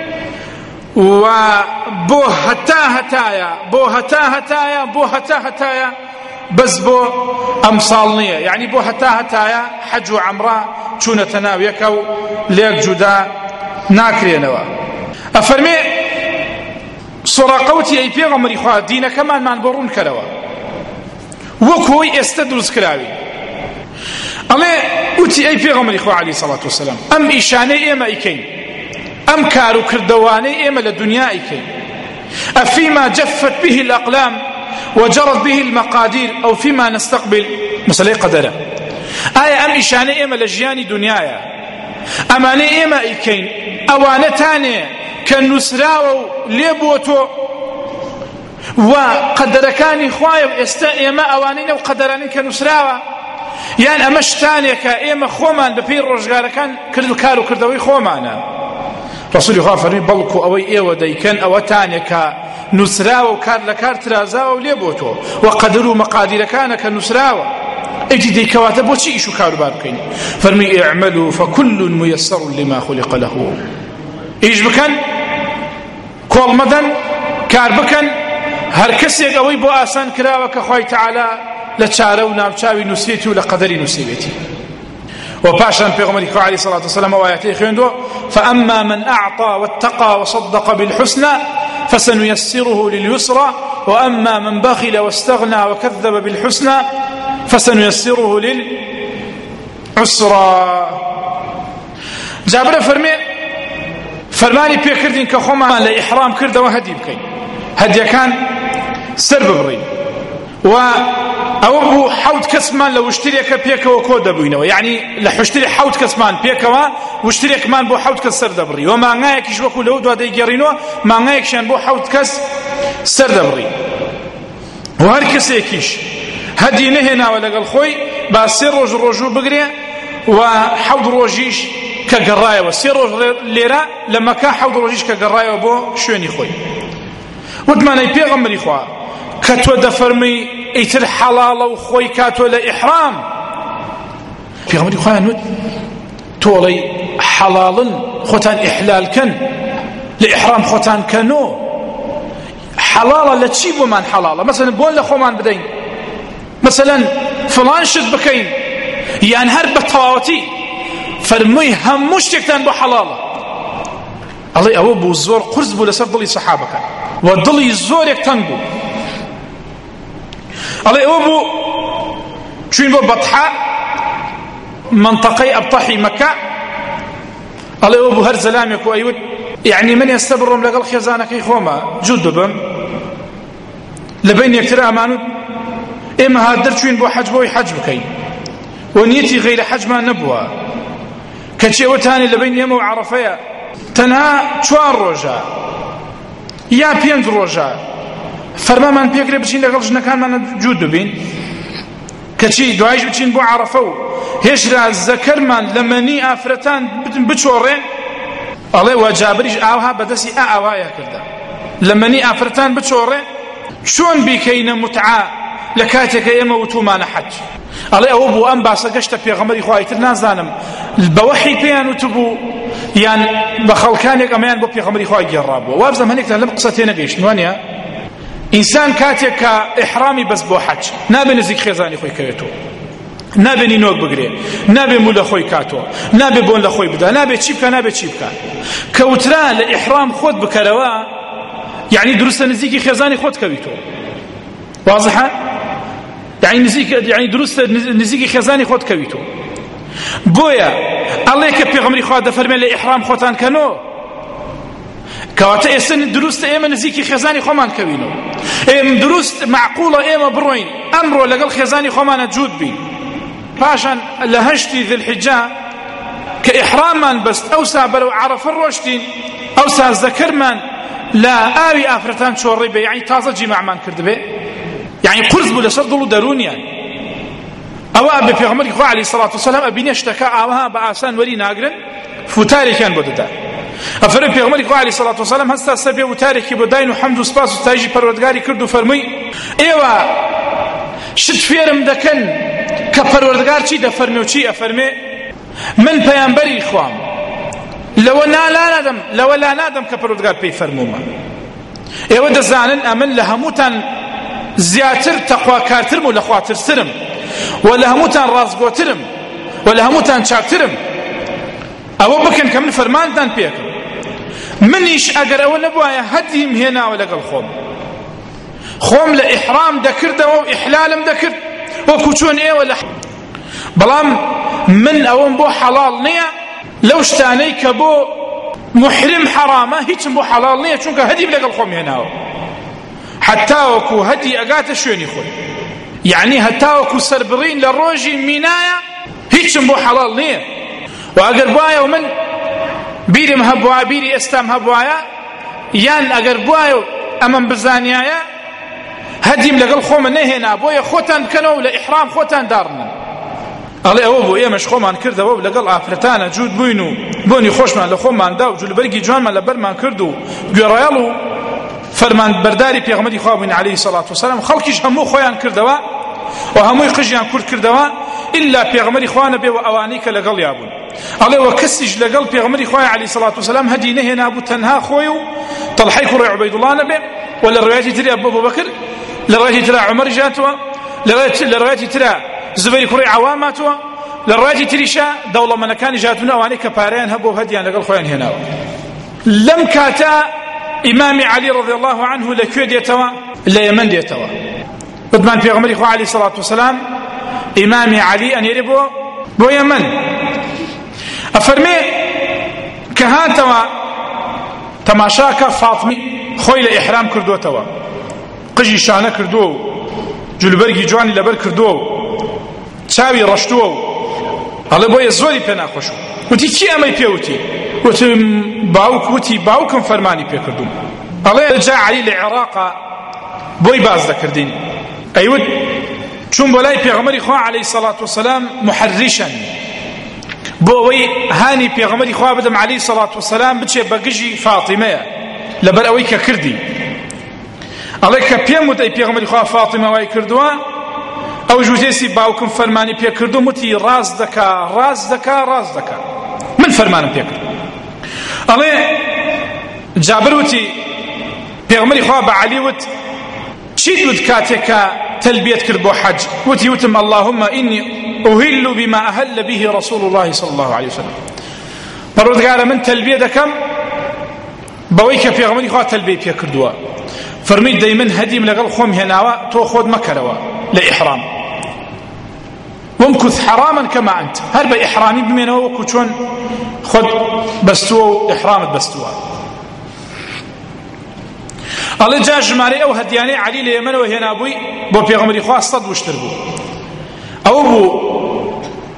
وبو هتا هتايا بو هتا هتايا بو هتا هتايا بس بو أمصالنية يعني بو هتا هتايا حج وعمرة شونة تناويكو ليك جدا ناكري نوا أفرمي سراقوتي أي بيغمر إخوة دينا كمان ما نبرون كروا وكوي استدرس كراوي الله أتي أي بيغمر إخوة عليه الصلاة والسلام أم إشاني إما إكين أم كارو كردواني إما لدنيا إكين أفيما جفت به الأقلام وجرت به المقادير أو فيما نستقبل مسألة قدرة آية أم إشاني إما لجياني دنيايا أماني إما إكين أوانتاني كالنسراو ليبوتو وقدركاني خوايا استا إما أوانين وقدرانين كالنسراو يعني أمشتانيك إما خومان ببير رجال كان كرد الكارو كردوي خومانا رسول الله فرمي بلكو أوي إيوة ديكن أو تانيك نسراو وكار لكار ترازاو ليبوتو وقدروا مقادير كانك نسراو اجي دي كواتب وشي إيشو كارو باركين فرمي اعملوا فكل ميسر لما خلق له إيش بكن كل مدن كار بكن هركسيك أوي بو آسان كراوك أخوي تعالى لچاره و ناوچاوی نوسیتی و لقدری نوسیتی و پاشان پیغمبر علیه الصلاة والسلام آیاتی خوندو فأما من أعطى واتقى وصدق بالحسنى فسنيسره لليسرى وأما من بخل واستغنى وكذب بالحسنى فسنيسره للعسرى جابر فرمي فرماني بيكردين كخوما لإحرام كرد وهدي بكي هدي كان سرب برين و أو بو حوت كسمان لو اشتريك بيك وكود بينه يعني لحشتري حوت كسمان بيك واشتري كمان بو حوت كسر دبري وما غايك يشبكوا لو دو دي يقرينو ما غايك شان بو حوت كس سر دبري وهر كسيكيش هدي نهنا ولا قال خوي باسير روج روجو بقري وحوض روجيش كقرايه وسير روج ليرا لما كان حوض روجيش كقرايه وبو شوني خوي ودماني بيغمر اخوا كتو دفرمي ايتر حلال وخوي كاتو لإحرام في غمري خوان تولي حلال خوتان إحلال كان لإحرام خوتان كانو حلال لتشيبو من حلال مثلا بون لخومان بدين مثلا فلان شد بكين يعني هرب التواوتي فرمي هموش تكتان بو حلال الله أبو بو الزور قرز بو لسر ضلي صحابك وضلي الزور يكتنبو الله أبو شوين بو بطحاء منطقي أبطحي مكة الله أبو هر زلامك وأيود يعني من يستبرم لقل خيزانك يخوما جدبا لبين يكتر أمانو إما هادر شوين بو حج بو يحج بكي ونيتي غير حج ما نبوه كشي وتاني لبين يوم وعرفية تنها چوار روجا يا بينز روجا فرما من بيقري بچين لقل جنكان من جود بين كشي دعايش بچين بو عرفو هشرا الزكر من لمني آفرتان بچورين الله وجابريش آوها بدسي آوايا كردا لمني آفرتان بچورين شون بيكين متعا لكاتك يما وتومان حج الله أو بو أم باسا قشتا بيغمري خواهيتر نازانم بوحي بيان وتبو يعني بخلكانك أميان بو بيغمري خواهي جرابو وابزم هنيك لم قصتين قيش نوانيا إنسان كاتك إحرامي بس بو حج نابي نزيك خيزاني خوي كويتو نابي نينوك بقري نابي مولا خوي كاتو نابي بون لخوي بدا نابي تشيبكا نابي تشيبكا كوترا لإحرام خود بكروا يعني درست نزيكي خيزاني خود كويتو واضحة؟ يعني نزيك يعني درست نزيكي خزاني خود كويتو بويا الله كبيغمري خود فرمي لإحرام خوتان كانو كواتا اسن درست ايما نزيكي خزاني خومان كوينو ايم درست معقولة ايما بروين امرو لقل خزاني خومان جود بي باشان لهشتي ذي الحجة كإحرامان بس اوسا بلو عرف الروشتين اوسا ذكر من لا آوي آفرتان شوري بي يعني تازة جماع من كرد بي يعني قرز بولا صدلوا دارون يعني أو أبي في غمرك خواه عليه الصلاة والسلام أبي نشتكى أوها بآسان ولي ناقرن فتاري كان بددا أفرم في غمرك خواه عليه الصلاة والسلام هستا سبي وتاريكي بداين وحمد وسباس وتايجي پروردگاري كردو فرمي إيوا شد فيرم دكن كپروردگار چي دا فرمي وچي أفرمي من پیامبري خوام لو لا نادم لو لا نادم كپروردگار پي فرموما إيوا دزانن أمن لهموتان زياتر تقوى كارترم ولا خواتر سرم ولا هموتان رازقوترم ولا هموتان شاكترم أو بكن كمن فرمان دان بيكم منيش أقر أول نبوايا هديهم هنا ولا قل خوم خوم لإحرام دكرد أو إحلالم دكرد وكوشون إيه ولا بلام من أول بو حلال نية لو اشتاني كبو محرم حرامة هيك بو حلال نية چونك هديم لقل خوم هنا حتى وكو هدي أقات شويني خوي يعني حتى وكو سربرين للروجي مينايا هيك بو حلال نية وأقربوايا ومن بيري مهبوايا بيري استام هبوايا يان أقربوايا أمام بزانيايا هديم لقل خوم نهينا بويا خوتان بكنو لإحرام خوتان دارنا الله أوبو إيه مش خومان كرد أوب لقل آفرتانا جود بوينو بوني خوشمان لخومان داو جول برقي جوانمان لبرمان كردو قريالو فرمان برداري پیغمبري خوابين عليه الصلاة والسلام خلقش همو خويان كردوا وهمو قجيان كرد كردوا إلا پیغمبري خوانا بي وأوانيك لقل يابون الله وكسج لقل پیغمبري خواه عليه الصلاة والسلام هدي نهنا أبو تنها خويو طلحي كري عبيد الله نبي ولا الرواية تري أبو بكر للرواية ترى عمر جاتوا للرواية ترى زبير كري عواماتوا للرواية تري شا دولة من كان جاتنا أوانيك بارين هبو هديان لقل خوان هنا لم كاتا إمام علي رضي الله عنه لكويد يتوى لا يمن يتوى بدمان في غمري خواه عليه الصلاة والسلام إمام علي أن يربو بو يمن أفرمي كهان توى تماشاك فاطمي خوي لإحرام كردو توى قجي شانه كردو جلبرگي جواني لبر كردو تاوي رشتو الله بو يزوري پنا خوشو وتي كي أمي بيوتي وتي باوك وتي باوكم فرماني بيكردون الله جاء علي العراق بوي باز ذكردين أيود چون بولاي پیغمبري خواه عليه الصلاة والسلام محرشا بوي هاني پیغمبري خواه بدم عليه الصلاة والسلام بچه بقجي فاطمة لبر اوي كردي الله كبيمت اي پیغمبري خواه فاطمة واي كردوا او جوزيسي باوكم فرماني بيكردو متي راز دكا راز دكا راز دكا من فرمانم بيكردو الله جابر وتي پیغمبري خواه بعلي وت چيد ود كاتك تلبية كربو حج وتي وتم اللهم إني أهل بما أهل به رسول الله صلى الله عليه وسلم برود قال من تلبية دكم بويك في غمري خواه تلبية في كردوا فرميد دايما هديم لقل خوم هناوا تو خود مكروا لإحرام وامكث حراما كما أنت هرب إحرامي بمينه وكوشون خود بستوى إحرامت بستوى الله جاء جمالي أو هدياني علي ليمن وهنا أبوي بو بيغمري خواه صد واشتربو أو بو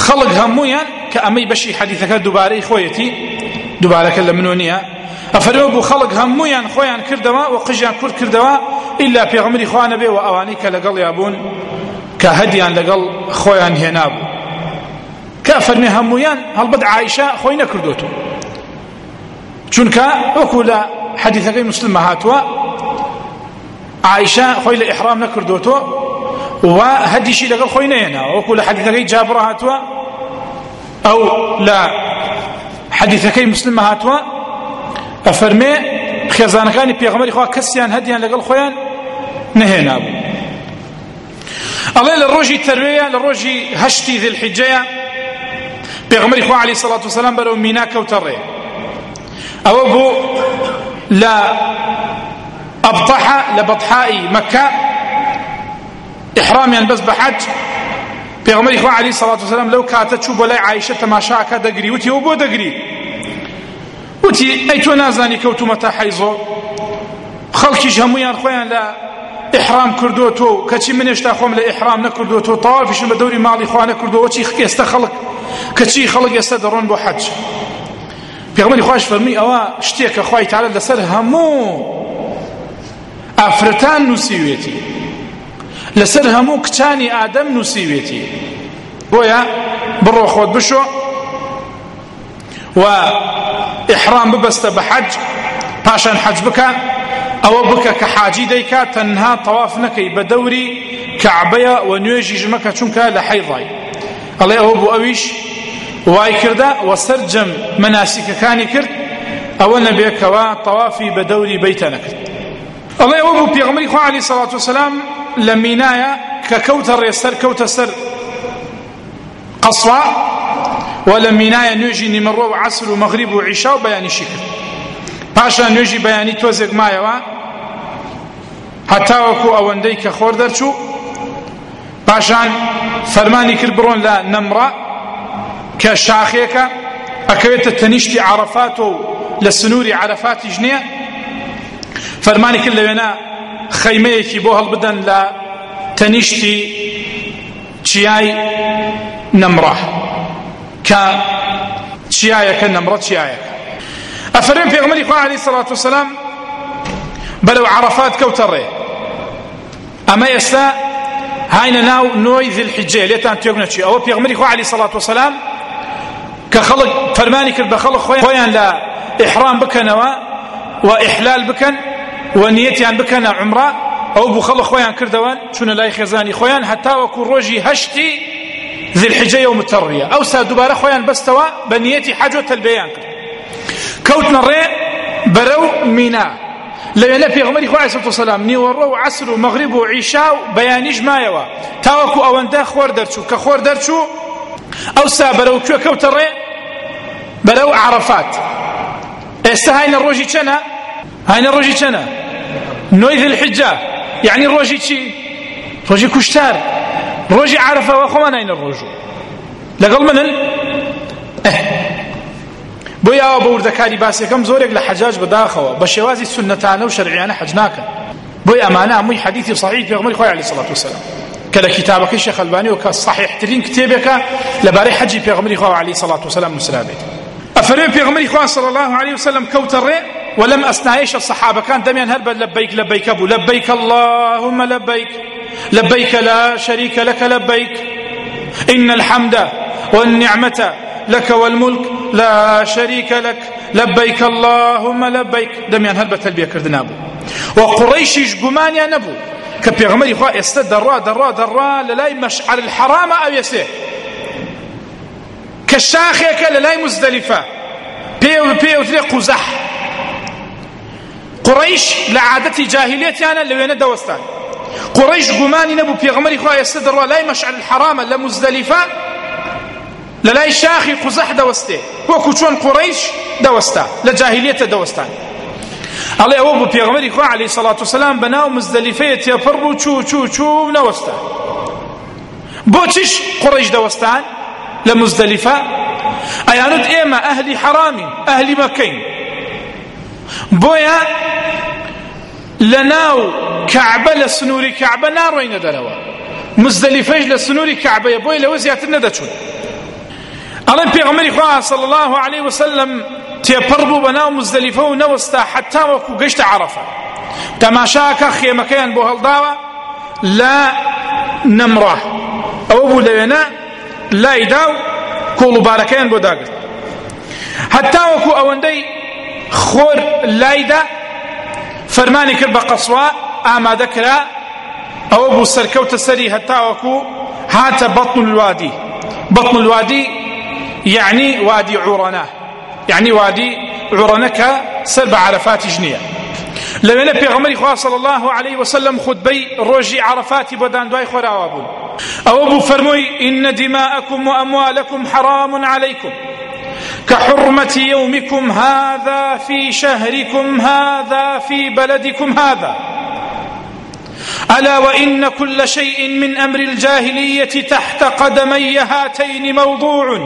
خەڵک هەموویان کە ئەمەی بەشی حەدیثەکە دووبارەی خۆیەتی دووبارەکە لە منۆ نییە ئەفەرمێ بوو خەڵک هەموویان خۆیان کردەوە و قژیان کورت کردەوە ئیلا پێغەمبەری خوا نەبێ و ئەوانەی کە لەگەڵیا بوون کە هەدیان لەگەڵ خۆیان هێنا بوو کە فەرمێ هەموویان هەڵبەت عایشە خۆی نەکردوتەوە چونکە وەکو لە حەدیثەکەی مسلم هاتووە عایشە خۆی لە ئیحرام نەکردوتەوە و هەدیشی لەگەڵ خۆی نەهێناوە وەکو لە حەدیثەکەی جابر هاتووە ئەو لە حەدیثەکەی مسلم هاتووە ئەفەرمێ خێزانەکانی پێغەمبەری خوا کەسیان هەدیان لەگەڵ خۆیان نەهێنا بوو ئەڵێ لە ڕۆژی تەروێیە لە ڕۆژی هەشتی ذی الحیجەیە پێغەمبەری خوا عەلەیهی سەڵات وسەلام بەرەو مینا کەوتە ڕێ ئەوە بوو لە ئەبطەحە لە بەطحائی مەکە ئیحرامیان بەس بە حەج پێغەمبەری خوا عەلەیهی سەڵات وسەلام لەو کاتە چوو بۆ لای عایشە تەماشاکە دەگری وتی ئەو بۆ دەگری وتی ئەی تۆ نازانی کەوتومەتە حەیزۆ خەڵکیش هەموویان خۆیان لە ئیحرام کردوتۆ کەچی من هێشتا خۆم لە ئیحرام نەکردوتۆ تەوافیشم بە دەوری ماڵی خوا نەکردووە چی ئێستا خەڵک کەچی خەڵک ئێستا دەڕۆن بۆ حەج پێغەمبەری خوش فەرمی ئەوە شتێکە خوای تەعالا لەسەر هەموو ئافرەتان نووسیوێتی لەسەر هەموو کچانی ئادەم نووسیوێتی بۆیە بڕۆ خۆت بشۆ و ئیحرام ببەستە بە حەج پاشان حەج بکە ئەوە بکە کە حاجی دەیکات تەنها تەواف نەکەی بە دەوری کەعبەیە و نوێژیش مەکە چونکە لە حەیضای ئەڵێ ئەوە بوو ئەویش وای کردە و سەرجەم مەناسیکەکانی کرد ئەوە نەبێکەوە تەوافی بە دەوری بەیتە نەکرد ئەڵێ ئەوە بوو پێغەمبەری خوا عەلەیهی سەڵات وسەلام لە مینایە کە کەوتە ڕێسەر کەوتە سەر قەسوا و لە مینایە نوێژی نیمەڕۆ و عەسر و مەغریب و عیشا و بەیانیشی کرد پاشان نوێژی بەیانی تۆزێک مایەوە هەتا وەکو ئەوەندەی کە خۆر دەرچوو پاشان فەرمانی کرد بڕۆن لە نەمڕە کە شاخێکە ئەکەوێتە تەنیشتی عەرەفات و لە سنووری عەرەفاتیش نییە فەرمانی کرد لەوێنە خەیمەیەکی بۆ هەڵبدەن لە تەنیشتی چیای نەمڕە کە چیایەکە نەمڕە چیایەکە ئەفەرمێ پێغەمبەری خوا عەلەیهی سەڵات وسەلام بەرەو عەرەفات کەوتە ڕێ ئەمە ئێستا هاینە ناو نۆی ذی الحیجە لێتان تێک نەچی ئەوە پێغەمبەری خوا عەلەیهی سەڵات وسەلام کە خەڵک فەرمانی کرد بە خەڵک خۆیان لە ئیحرام بکەنەوە و ئیحلال بکەن و نیەتیان بکەنە عومرە ئەو بوو خەڵک خۆیان کردەوە چونە لای خێزانی خۆیان هەتا وەکو ڕۆژی هەشتی ذی الحیجە یەوم التەڕویە ئەوسا دووبارە خۆیان بەستەوە بە نیەتی حەج و تەلبیەیان کرد کەوتنە ڕێ بەرەو مینا لەوێنە پێغەمبەری خوا عەلەیهی سەلام نیوەڕۆ و عەسر و مەغریب و عیشا و بەیانیش مایەوە تاوەکو ئەوەندە خۆر دەرچوو کە خۆر دەرچوو ئەوسا بەرەو کوێ کەوتە ڕێ بەرەو عەرەفات ئێستا هاینە ڕۆژی چەنە هاینە ڕۆژی چەنە نۆی ذی الحیجە یعنی ڕۆژی چی ڕۆژی کوشتار ڕۆژی عەرەفەوە خۆمان هاینە ڕۆژوو لەگەڵ منن بۆی ئەوە بە وردەکاری باسیەکەم زۆرێک لە حەجاج بەداخەوە بە شێوازی سونەتانە و شەرعیانە حەج ناکەن بۆی ئەمانە هەمووی حەدیثی صحیح پێغەمبەری خوا عەلەیهی سەڵات وسەلام کە لە کتابەکەی شێخ ئەلبانی و کە صحیحترین کتێبێکە لەبارەی حەجی پێغەمبەری خوا عەلەیهی سەڵات وسەلام نووسرابێت ئەفەرمێ پێغەمبەری خوا صلی الله علیه وسلم کەوتە ڕێ ولم ئەسنایەشە سەحابەکان دەمیان هەر بە لەبەیک لەبەیکە بوو لەبەیک اللهم لەبەیک لەبەیک لا شەریکە لەکە لەبەیک إن الحمد والنعمة لك والملك لا شريك لك لبيك اللهم لبيك دەمیان هەر بە تەلبیە کردنا بوو و قوڕەیشیش گومانیان نەبوو کە پێغەمبەری خوا ئێستا دەڕوا دەڕوا دەڕوا لە لای مەشعەر الحەرامە ئەوێسێ کە شاخێکە لە لای مزدەلیفە پێوترێ قوزەح قوڕەیش لە عادەتی جاهیلیەتیانە لەوێنە دەوەستان قوڕەیش گومانی نەبوو پێغەمبەری خوا ئێستا دەڕوا لای مەشعەر الحەرامە لە مزدەلیفە لە لای شاخی قوزەح دەوەستێ وەکو چۆن قوڕەیش دەوەستا لە جاهیلیەتە دەوەستان ئەڵێ ئەوە بوو پێغەمبەری خوا عەلەیهی سەڵات وسەلام بەناو مزدەلیفەیە تێپەڕ بوو چوو چوو چوو نەوەستا بۆچیش قوڕەیش دەوەستان لە مزدەلیفە ئەیانوت ئێمە ئەهلی حەرامین ئەهلی مەکەین بۆیە لە ناو کەعبە لە سنووری کەعبە ناڕۆینە دەرەوە مزدەلیفەش لە سنووری کەعبەیە بۆی لەوە زیاتر نەدەچوون ئەڵێن پێغەمبەری خوا صلی الله عليه وسلم تێپەڕ بوو بەناو مزدەلیفە و نەوەستا حتا وەکو گەیشتە عەرەفە تەماشاکە خێمەکەیان بۆ هەڵداوە لە نەمڕە ئەوە بوو لەوێنە لایدا و کۆڵوبارەکەیان بۆ داگرت حتا وەکو ئەوەندەی خۆر لایدا فەرمانی کرد بە قەسوا ئامادە کرا ئەوە بوو سەرکەوتە سەری هەتا وەکو هاتە بەطن الوادی بطن الوادي يعني وادي عرنة يعني وادي عرنة كسرب عرفات جنية لما نبي غمري خواه صلى الله عليه وسلم خطبي روجي عرفات بدان دواي خراوابون أو أبو فرموي إن دماءكم وأموالكم حرام عليكم كحرمة يومكم هذا في شهركم هذا في بلدكم هذا ألا وإن كل شيء من أمر الجاهلية تحت قدمي هاتين موضوع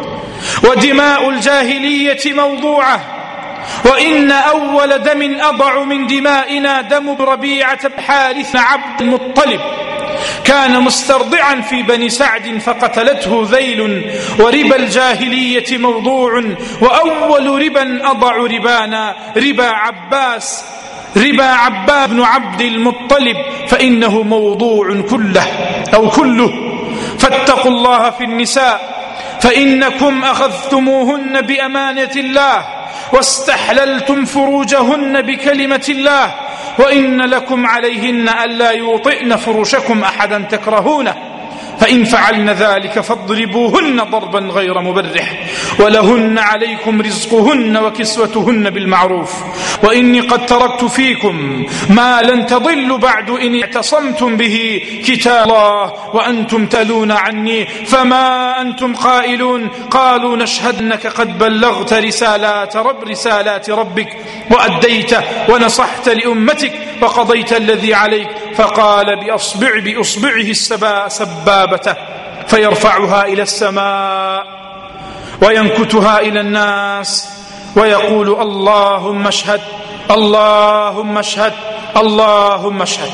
ودماء الجاهلية موضوعة وإن أول دم أضع من دمائنا دم ربيعة بن حارث عبد المطلب كان مسترضعا في بني سعد فقتلته ذيل وربا الجاهلية موضوع وأول ربا أضع ربانا ربا عباس ربا عباس بن عبد المطلب فإنه موضوع كله أو كله فاتقوا الله في النساء فإنكم أخذتموهن بأمانة الله واستحللتم فروجهن بكلمة الله وإن لكم عليهن ألا يوطئن فروشكم أحدا تكرهونه فإن فعلن ذلك فاضربوهن ضربا غير مبرح ولهن عليكم رزقهن وكسوتهن بالمعروف وإني قد تركت فيكم ما لن تضلوا بعد إن اعتصمتم به كتاب الله وأنتم تلون عني فما أنتم قائلون قالوا نشهد أنك قد بلغت رسالات رب رسالات ربك وأديت ونصحت لأمتك وقضيت الذي عليك فقال بأصبع بأصبعه السبا سبابته فيرفعها إلى السماء وينكتها إلى الناس ويقول اللهم اشهد اللهم اشهد اللهم اشهد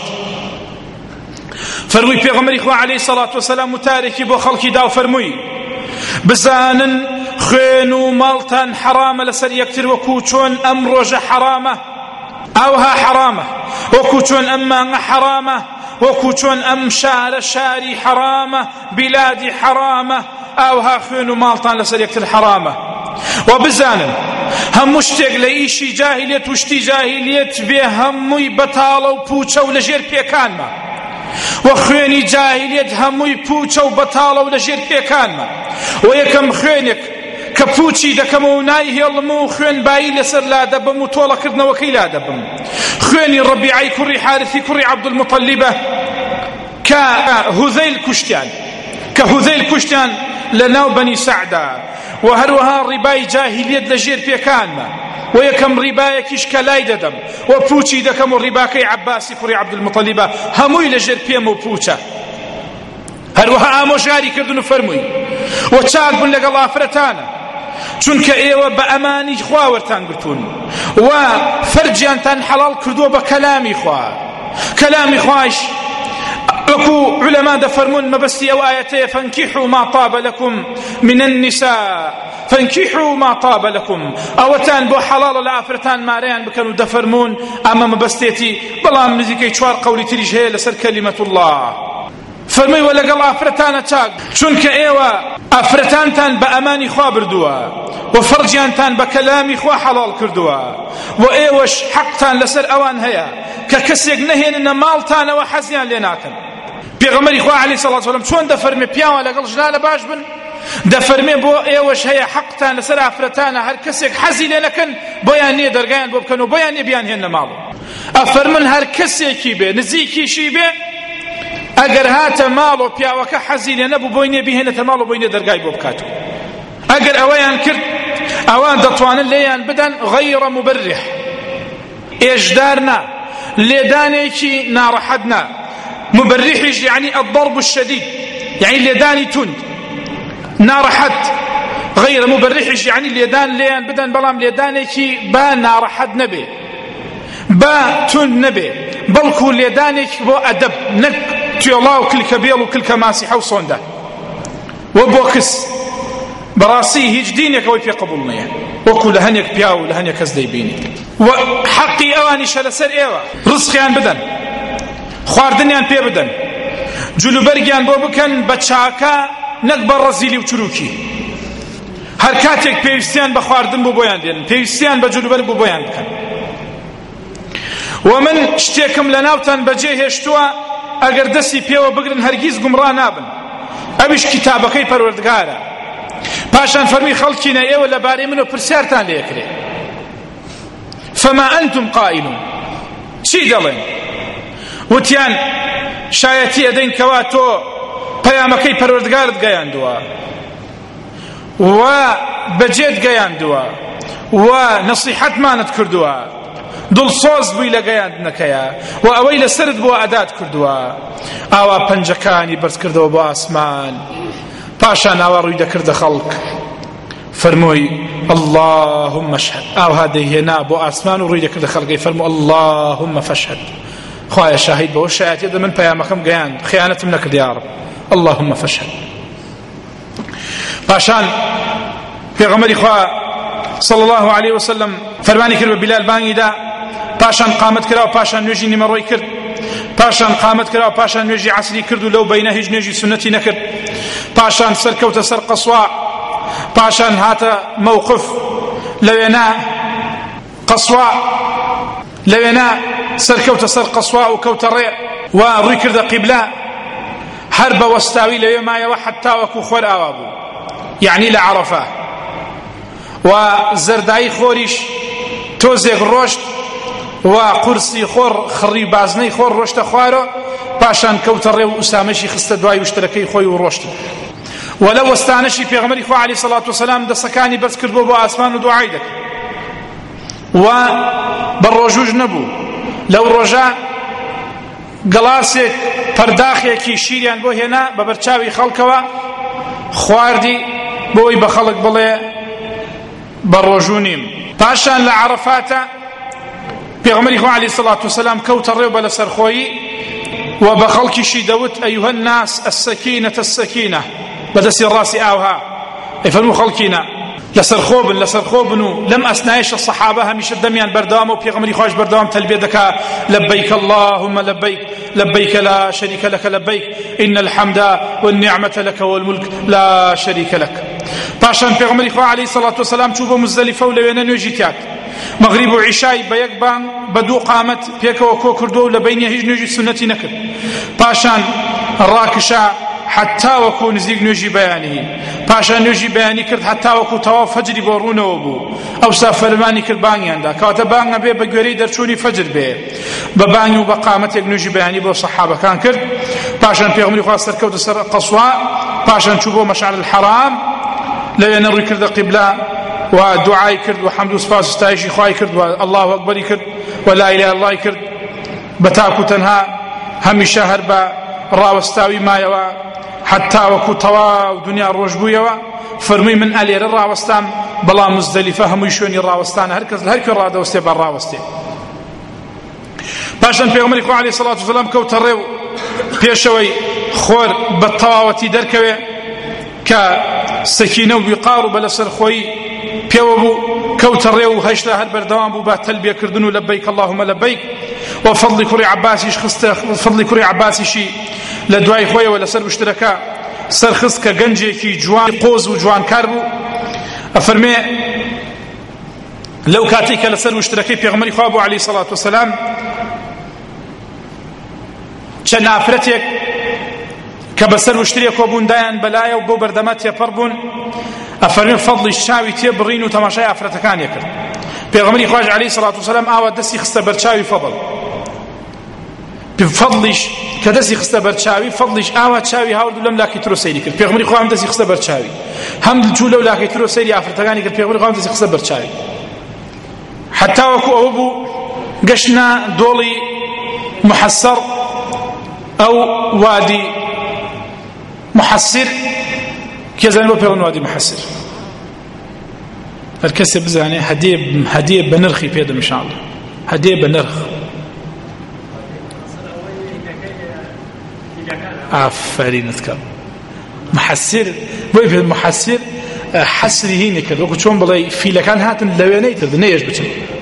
فرمي پیغمبر خوا عليه الصلاة والسلام متاركي بو خلقي داو فرمي بزانن خينو مالتان حرام لسر يكتر وكوچون أمروج حرامه أوها حرامه وكوچون أما حرامه وكوچون أم شار شاري حرامه بلادي حرامه أوها خينو مالتان لسر يكتر حرامه وبزانن هم مشتق لإيشي جاهلية وشتي جاهلية بيه هموي بطالة وبوچة ولجير بيكان ما وخويني جاهلية هموي بوچة وبطالة ولجير بيكان ما ويكم خوينك كبوچي دكمو نايه يلمو خوين باي لسر لا دبم وطولة كردنا وكي لا دبم خويني ربيعي كري حارثي كري عبد المطلبة كهذيل كشتيان كهذيل كشتيان لناو بني سعدا وهروها رباي جاهلية لجير بيكان ما ويكم رباية كيش كلاي ددم وبوچي دكم رباكي عباسي كري عبد المطلبة هموي لجير بيمو بوچا هروها آموشاري كردنو فرموي وچاك بن لقل آفرتانا چونکە ئێوە بە ئەمانی خوا وەرتان گرتوون و فەرجیانتان حەڵاڵ کردووە بە کەلامی خوا کەلامی خوایش وەکو علەما دەفەرمون مەبەستی ئەو ئایەتەیە فەنکیحوا ما طاب لكم من النساء فەنکیحوا ما طاب لكم ئەوەتان بۆ حەڵاڵە لە ئافرەتان مارەیان بکەن و دەفەرمون ئەمە مەبەستێتی بەڵام نزیکەی چوار قەولی تریش هەیە لەسەر کەلیمەت الله فرمي ولقل أفرتان تاق چونك ايوه أفرتان تان بأماني خوا بردوا وفرجيان تان بكلامي خوا حلال كردوا وإيوش حق تان لسر أوان هيا ككسيق نهين إن مال تان وحزيان لناكن بيغمري خوا عليه الصلاة والسلام چون دفرمي بيان ولقل جلال باش بن دفرمي بو إيوش هيا حق تان لسر أفرتان هر كسيق حزي لنكن بيان ني درقان بوبكن وبيان ني بيان هن مال أفرمن هر كسيقي بي نزيكي شي بي اگر هات مالو پیاوەکە حەزی لێ نەبوو بۆی نێ بهێنێتە ماڵ و بۆی نێ دەرگای بۆ بکاتەوە ئەگەر ئەوەیان کرد ئەوان دەتوانن لێیان بدەن غەیڕە مبەرح ئێژدار نا لێدانێکی ناڕەحەت نا مبەرحیش یعنی الضرب الشدید یعنی لێدانی توند ناڕەحەت غەیڕە مبەرحیش یعنی لێدان لێیان بدەن بەڵام لێدانێکی با ناڕەحەت نەبێ با توند نەبێ بەڵکو لێدانێکی بۆ ئەدەب نەک توێڵا و کلکە بێڵ و کلکە ماسیحە و سۆندا و بۆ کس بەڕاستی هیچ دینێکەوەی پێ قبوڵ نییە وەکو لە هەنێک پیا و لە هەنێک کەس دەیبینی و حەقی ئەوانیشە لەسەر ئێوە ڕزقیان بدەن خواردنیان پێ بدەن جلوبەرگیان بۆ بکەن بە چاکە نەک بە ڕەزیلی و چروکی هەر کاتێک پێویستیان بە خواردن بۆ بۆیان دێن پێویستیان بە جلوبەر بۆ بۆیان بکەن و من شتێکم لە ناوتان بەجێ هێشتووە ئەگەر دەستی پێوە بگرن هەرگیز گومڕا نابن ئەویش کتابەکەی پەروەردگارە پاشان فەرمی خەڵکینە ئێوە لەبارەی منەوە پرسیارتان لێ ئەکرێ فما ئەنتم قائلون چی دەڵێن وتیان شایەتی ئەدەین کەوا تۆ پەیامەکەی پەروەردگارت گەیاندووە و بەجێت گەیاندووە و نەسیحەتمانت کردووە دڵسۆز بووی لە گەیاندنەکەیە و ئەوەی لەسرت بۆ ئەدات کردووە ئاوا پەنجەکانی بەرز کردەوە بۆ ئاسمان پاشان ئاوا ڕووی دەکردە خەڵک فەرمووی اللهم اشهد ئاوها دەیهێنا بۆ ئاسمان و ڕووی دەکردە خەڵکەی فەرموو اللهم فاشهد خوایە شاهید بەوە شایەتێ دە من پەیامەکەم گەیاند خیانەتم نەکرد یا رب اللهم فاشهد پاشان پێغەمبەری خوا صلى الله عليه وسلم فەرمانی کرد بە بیلال بانگی دا پاشان قامت کرا و پاشان نوێژی نیمەڕۆی کرد پاشان قامت کرا و پاشان نوێژی عەسری کرد و لەو بەینە هیچ نوێژی سنەتی نەکرد پاشان سەرکەوتە سەر قەسوا پاشان هاتە مووقف لەوێنە قەسوا لەوێنە سەرکەوتە سەر قەسوا و کەوتە ڕێ و ڕووی کردە قیبلە هەر بە وەستاوی لەوێ مایەوە حتا وەکو خۆر ئاوا بوو یعنی لە عەرەفە و زەردایی خۆریش تۆزێک ڕۆشت و قورسی خۆر خڕی بازنەی خۆر ڕۆشتە خوارە پاشان کەوتە ڕێ و ئوسامەشی خستە دوای وشترەکەی خۆی و ڕۆشت و لە وەستانەشی پێغەمبەری خوا عەلەیهی سەڵات وسەلام دەسەکانی بەرز کردبووە بۆ ئاسمان و دوعای دەکرد و بە ڕۆژوش نەبوو لەو ڕۆژە گەڵاسێک پەرداخێکی شیریان بۆ هێنا بە بەرچاوی خەڵکەوە خواردی بۆی بە خەڵک بڵێ بە ڕۆژوو نیم پاشان لە عەرەفاتە پێغەمبەری خوا عەلەیهی سەڵات وسەلام کەوتە ڕێ و بە لەسەرخۆیی و بە خەڵکیشی دەوت ئەیوهە الناس السەکینەتە السەکینە بەدەستی ڕاستی ئاوها ئەیفەرموو خەڵکینە لەسەرخۆ بن لەسەرخۆ بن و لەم ئەسنایشە سەحابە هەمیشە دەمیان بەردەوامە و پێغەمبەری خوش بەردەوام تەلبیە دەکا لەبەیک اللهم لەبەیک لەبەیک لا شەریکە لەکە لەبەیک إن الحمد والنعمة لك والملك لا شريك لك پاشان پێغەمبەری خوا عەلەیهی سەڵات وسەلام چوو بۆ مزدەلیفە و لەوێنە نوێژی تیات مەغریب و عیشای بە یەک بان بە دوو قامەت پێکەوە کۆ کردو و لە بەینە هیچ نوێژی سنەتی نەکرد پاشان ڕاکشا حتا وەکو نزیک نوێژی بەیانی پاشان نوێژی بەیانی کرد حتا وەکو تەواو فەجری بۆ ڕوونەوە بوو ئەوسا فەرمانی کرد بانگیاندا کەواتە بانگە بێ بە گوێرەی دەرچوونی فەجر بێ بە بانگی و بە قامەتێک نوێژی بەیانی بۆ سەحابەکان کرد پاشان پێغەمبەری خوا سەرکەوتە سەر قەسوا پاشان چوو بۆ مەشعر الحەرام لەوێنە ڕووی کردە قیبلە و دوعای کرد و حەمد و سپاس و ستایشی خوای کرد و الله ئەکبەری کرد و لا ئیلاهە ئیلڵڵاه کرد بە تاک و تەنها هەمیشە هەر بە ڕاوەستاوی مایەوە حتا وەکو تەواو دنیا ڕۆژ بوویەوە فەرمووی من ئەلێرە ڕاوەستام بەڵام مزدەلیفە هەمووی شوێنی ڕاوەستانە هەر کەس هەر کوێ ڕادەوەستێ بە ڕاوەستێ پاشان پێغەمبەری خوا عەلەیهی سەڵات وسەلام کەوتە ڕێ و پێشەوەی خۆر بە تەواوەتی دەرکەوێ کە سەکینە و ویقار و بەلەسەرخۆیی پێوە بوو کەوتە ڕێ و هەشتا هەر بەردەوام بوو بە تەلبیەکردن و لەبەیک اللهم لەبەیک و فەضلی کوڕی عەباسیش خستە فەضلی کوڕی عەباسیشی لە دوای خۆیەوە لەسەر وشترەکە سەرخست کە گەنجێکی جوان قۆز و جوانکار بوو ئەفەرمێ لەو کاتێک کە لەسەر وشترەکەی پێغەمبەری خوا بوو عەلەیهی سەڵات وسەلام چەند نافرەتێک کە بەسەر وشترێک کۆبوون دایان بەلایە و بۆ بەردەما تێپەڕ بوون ئەفەرمێ فەضلی چاوی تێبڕین و تەماشای ئافرەتەکانیە کرد پێغەمبەری خوش عەلەیهی سەڵات وسەلام ئاوا دەستی خستە بەرچاوی فەضل فەضلیش کە دەستی خستە بەرچاوی فەضلیش ئاوا چاوی هاورد و لەم لاکەی ترۆ سەیری کرد پێغەمبەری خوا هەم دەستی خستە بەرچاوی هەم دڵچوو لەو لاکەی ترۆ سەیری ئافرەتەکانی کرد پێغەمبەری خوا هەم دەستی خستە بەرچاوی حتا وەکو ئەوە بوو گەشتە دۆڵی محەسەر ئەو وادی محەسر کێزانێ بۆ پێڵن وادی محەسر هەر کەسێ بزانێ هەدیە بە نرخی پێدەم ئینشاءالله هەدیە بە نرخ ئافرینت کەم محەسر بۆی پێ محەسر حەسری هینی کرد وەکو چۆن بڵێ فیلەکان هاتن لەوێنەی تر نەیەش بچن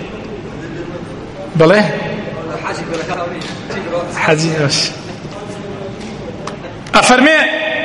بڵێ حەجی باش ئەفەرمێ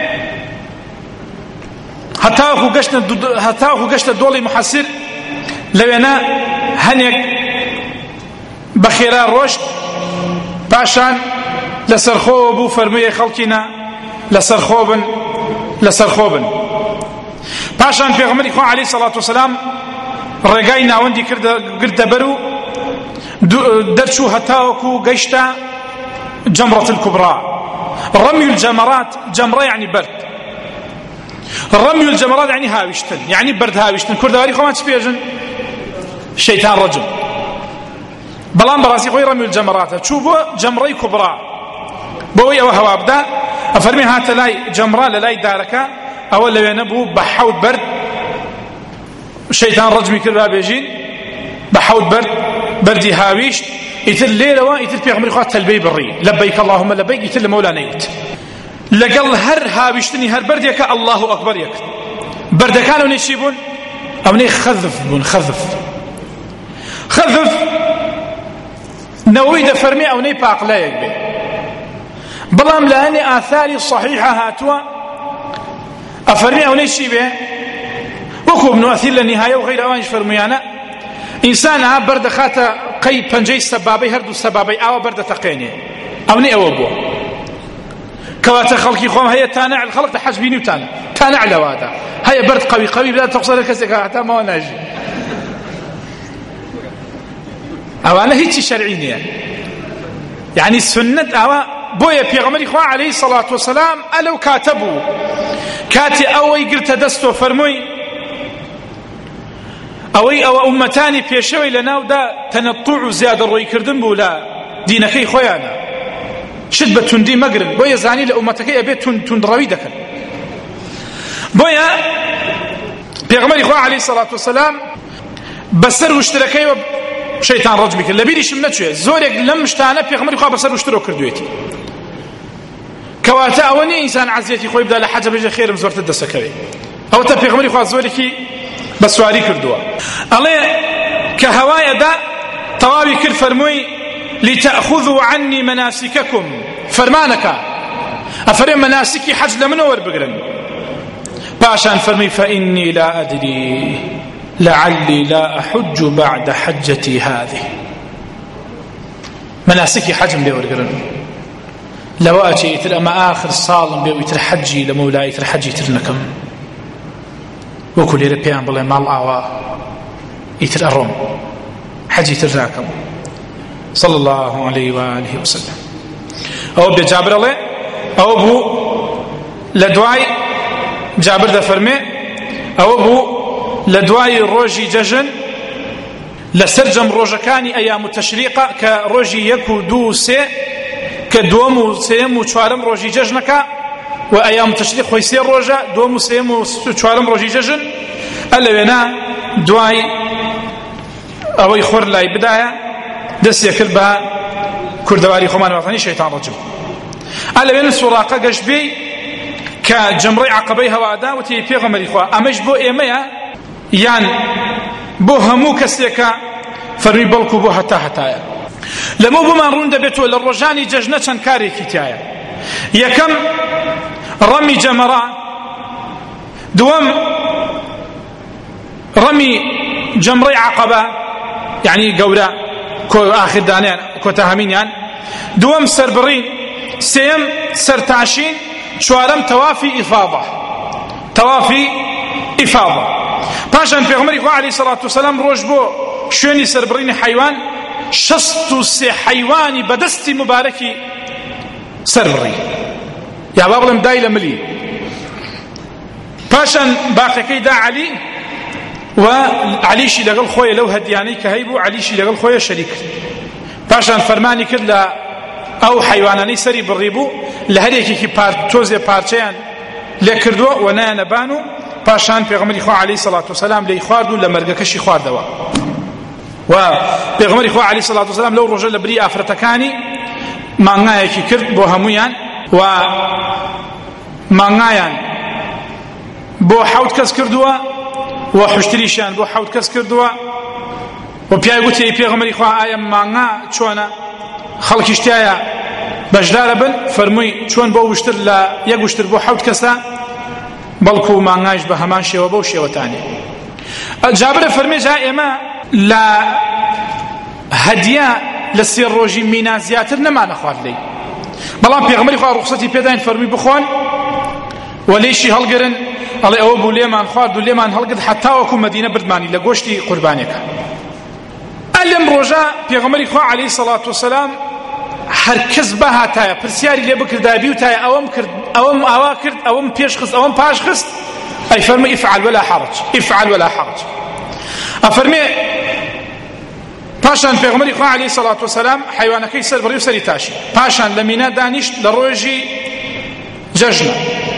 هەتاوەکو گەشتە دۆڵی محەسر لەوێنە هەنێک بەخێرا ڕۆشت پاشان لەسەرخۆوە بوو فەرموویە خەڵکینە لەسەرخۆ بن لەسەرخۆ بن پاشان پێغەمبەری خوا عەلەیهی سەڵات وسەلام ڕێگای ناوەندی گرتە بەر و دەرچوو هەتاوەکو گەیشتە جەمرەت الکوبرا ڕەمی الجەمەرات جەمرە یعنی بەرد ڕەمی الجەمەرات یعنی هاویشتن یعنی بەرد هاویشتن کوردەواری خۆمان چ پێژن شەیتان ڕەجم بەڵام بەڕاستی خۆی ڕەمی الجەمەراتە چوو بۆ جەمرەی کوبرا بۆەوەی ئەوە هەوا بدا ئەفەرمێ هاتە لای جەمرە لە لای دارەکە ئەوە لەوێنە بوو بە حەوت بەرد شەیتان ڕەجمی کرد بابێژین بە حەوت بەرد بەردی هاویشت ئیتر لێرەوە ئیتر پێغەمبەری خوا تەلبەی بڕی لەبەیک اللهم لەبەیک ئیتر لە مەولا نەیوت لەگەڵ هەر هاویشتنی هەر بەردێکە الله ئەکبەر یەکرد بەردەکان ئەونەی چی بوون ئەونەی خەذف بوون خەذف خەذف نەوەی دەفەرمێ ئەونەی پاقلەیەک بێ بەڵام لە هەنێ ئاثاری صحیحە هاتووە ئەفەرمێ ئەونەی چی بێ وەکو ابن ئەثیر لە نهایە و غەیرە ئەوانیش فەرموویانە ئینسان ها بەردەخاتە قەی پەنجەی سەبابەی هەردوو سەبابەی ئاوە بەردەتەقێنێ ئەونەی ئەوە بووە کەواتە خەڵکی خۆم هەیە تانع خەڵک تە حەج بینیوتان تانع لەوادا هەیە بەرد قەوی قەوی بدات تەقسە لە کەسێکە هەتا ماوە ناژی ئەوانە هیچی شەرعی نییە یعنی سنت ئەوە بۆیە پێغەمبەری خوا عەلەیهی سەڵات وسەلام ئەلەو کاتە بوو کاتی ئەوەی گرتە دەستۆ فەرمووی ئەوەی ئەوە ئومەتانی پێشەوەی لە ناودا تەنەطوع و زیادە ڕۆیکردن بوو لە دینەکەی خۆیانە شت بە توندی مەگرن بۆیە زانی لە ئومەتەکەی ئەبێت توندڕەوی دەکەن بۆیە پێغەمبەری خوا عەلەیهی سەڵات وسەلام بەسەر وشترەکەیەوە شەیتان ڕەجمی کرد لە بیریشم نەچوێت زۆرێک لەم شتانە پێغەمبەری خوا بەسەر وشترەوە کردوێتی کەواتە ئەوە نییە ئینسان عەزیەتی خۆی بدا لە حەجە بێژە خێرم زۆرتر دەسەکەوێت ئەوەتە پێغەمبەری خوا زۆرێکی بە سواری کردووە ئەڵێ کە هەوایەدا تەواوی کرد فەرمووی لتأخذوا عني مناسككم فرمانك أفرم مناسكي حج لمن وربقرن باشان فرمي فإني لا أدري لعلي لا أحج بعد حجتي هذه مناسكي حج بي ورقرن لو أتي يتر أما آخر صالم بي ويتر حجي لمولاي يتر حجي يترنكم وكل يربيان بالله مال آوا يتر أروم حجي يترنكم صلى الله عليه وآله وسلم أو بجابر الله أو بو لدواي جابر ده فرمي أو بو لدواي روجي ججن لسرجم روجكاني أيام التشريق كروجي يكو دو سي كدوم سيم وشوارم روجي ججنك وأيام التشريق خويسير روجا دوم سيم وشوارم روجي ججن ألا بنا دواي أو يخور لاي بداية دەست یەکرد بە کوردەواری خۆمان واتانی شەیتان ڕەجم ئەلە بێنن سوڕاقە گەشتبێی کە جەمڕەی عەقەبەی هەوادا وتی پێغەمبەری خوا ئەمەش بۆ ئێمەیە یان بۆ هەموو کەسێکە فەرمی بەڵکو بۆ هەتا هەتایە لەمە بۆمان ڕوون دەبێتەوە لە ڕۆژانی جەژنە چەند کارێکی تایە یەکەم ڕەمی جەمەرە دووەم ڕەمی جەمڕەی عەقەبە یعنی گەورە آخر دانیان کۆتا هەمینیان دووەم سەربڕین سێم سەرتاشین چوارەم تەوافی ئیفاضە تەوافی ئیفاضە پاشان پێغەمبەری خوا عەلەیهی سەڵات وسەلام ڕۆژ بۆ شوێنی سەربڕینی حەیوان شەست و سێ حەیوانی بەدەستی مبارەکی سەربڕی یا با بڵێم دای لە ملی پاشان باقیەکەی دا عەلی و علیشی لەگەڵ خۆیە لەو هەدیانەی کە هەیبوو علیشی لەگەڵ خۆیە شەریک پاشان فەرمانی کرد لە ئەو حەیوانانەی سەری بڕی بوو لە هەرێکێکی تۆزێ پارچەیان لێ کردووە و نایەنە بان و پاشان پێغەمبەری خوا عەلەیهی سەڵات وسەلام لێی خوارد و لە مەرگەکەشی خواردەوە و پێغەمبەری خوا عەلەیهی سەڵات وسەلام لەو ڕۆژە لە بری ئافرەتەکانی مانگایەکی کرد بۆ هەمویان و مانگایان بۆ حەوت کەس کردووە وحشتريشان بو حوت كس كردوا وبياي قلتي بيغمري خوا آية مانا چونا خلق اشتايا بجدار بن فرمي چون بو وشتر لا يك وشتر بو حوت كسا بلكو ماناش بهمان شيء وبو شيء وتاني جابر فرمي جاء إما لا هدية لسير روجي مينا زياتر نما نخوات لي بلان بيغمري خوا رخصتي بيداين فرمي بخوان وليشي هلقرن الله أو بو ليمان خوارد و ليمان هلقد حتى وكو مدينة بردماني لقوشتي قربانيك ألم رجاء بيغمري خوا عليه الصلاة والسلام هركز بها تايا برسياري لي بكر دابيو تايا أوام كرد أوام أوا كرد أوام بيش خست أوام باش خست أي فرمي افعل ولا حرج افعل ولا حرج أفرمي پاشان پیغمبری خوا علیه الصلاة والسلام حیوانەکەی سەر بڕی و سەری تاشی پاشان لە مینا دانیشت لە ڕۆژی جەژنە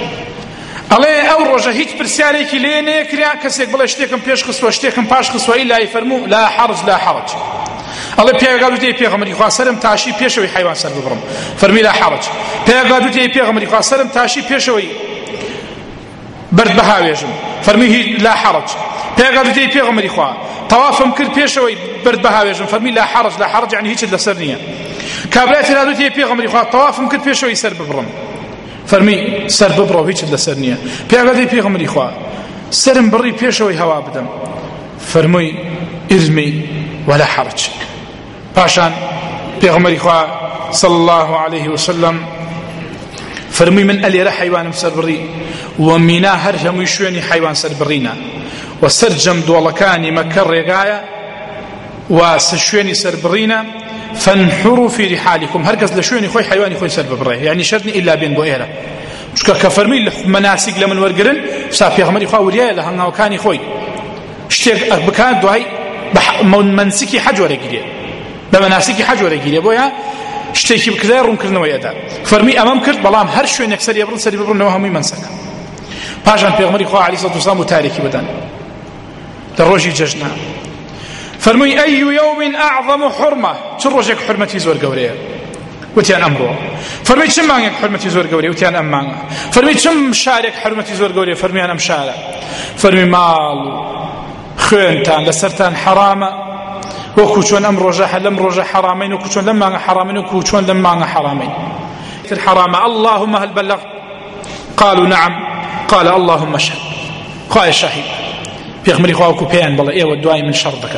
ئەڵێ ئەو ڕۆژە هیچ پرسیارێکی لێ نەیەکرا کەسێک بڵێ شتێکم پێش خستووە شتێکم پاش خستووە ئیلا فەرموو لا حرج لا حرج ئەڵێ پێغەمبەر وتی پێغەمبەری خوا سەرم تاشی پێشەوەی حیوان سەر ببڕم فەرمی لا حرج پێغەمبەر وتی پێغەمبەری خوا سەرم تاشی پێشەوەی برد بەهاوێژم فەرمی لا حرج پێغەمبەر وتی پێغەمبەری خوا طوافم کرد پێشەوەی برد بەهاوێژم فەرمی لا حرج لا حرج یعنی هیچت لەسەر نییە کابرایەتی نادوتی پێغەمبەری خوا طوافم کرد پێشەوەی سەر ببڕم فەرمی سەر ببڕەوە هیچت لەسەر نییە پێغەمبەری پێغەمبەری خوا سەرم بڕی پێشەوەی هەوا بدەم فەرمووی ئرمی ولا حرج پاشان پێغەمبەری خوا صلى الله عليه وسلم فرمي من ألي رح حيوان سربري ومنا هرهم يشوني حيوان سربرينا وسرجم دولكاني مكر رقايا وسشوني سربرينا فانحروا في رحالكم هركز لشوني خوي حيواني خوي سربري يعني شرني إلا بين بوئيرا مش كفرمي مناسك لمن ورقرن سافي غمري خوا وريا لهنا وكاني خوي اشتير بكان دوهي منسكي حج ورقريا بمناسكي حج ورقريا بويا شتێکی بکردای ڕوونکردنەوەی ئەدا فەرمی ئەمەم کرد بەڵام هەر شوێنێک سەری بڕن سەری ببڕنەوە هەمووی منسەکە پاشان پێغەمبەری خوا عەلەیهی سەڵاتو وەسەلام و تاریکی بدەن لە ڕۆژی جەژنە فەرمووی ئەی یەومین ئەعظەم حورمە چ ڕۆژێک حورمەتی زۆر گەورەیە وتیان ئەمڕۆ فەرمی چ مانگێک حورمەتی زۆر گەورەیە وتیان ئەم مانگە فەرمی چ شارێک حورمەتی زۆر گەورەیە فەرمیان ئەم شارە فەرمی ماڵ خوێنتان لەسەرتان حەرامە وكو چون ام روجه لم روجه حرامين وكو چون لم حرامين وكو چون لم حرامين الحرام اللهم هل بلغت قالوا نعم قال اللهم اشهد قال شهيد بيغمري خواكو بيان بالله ايه ودواي من شرطك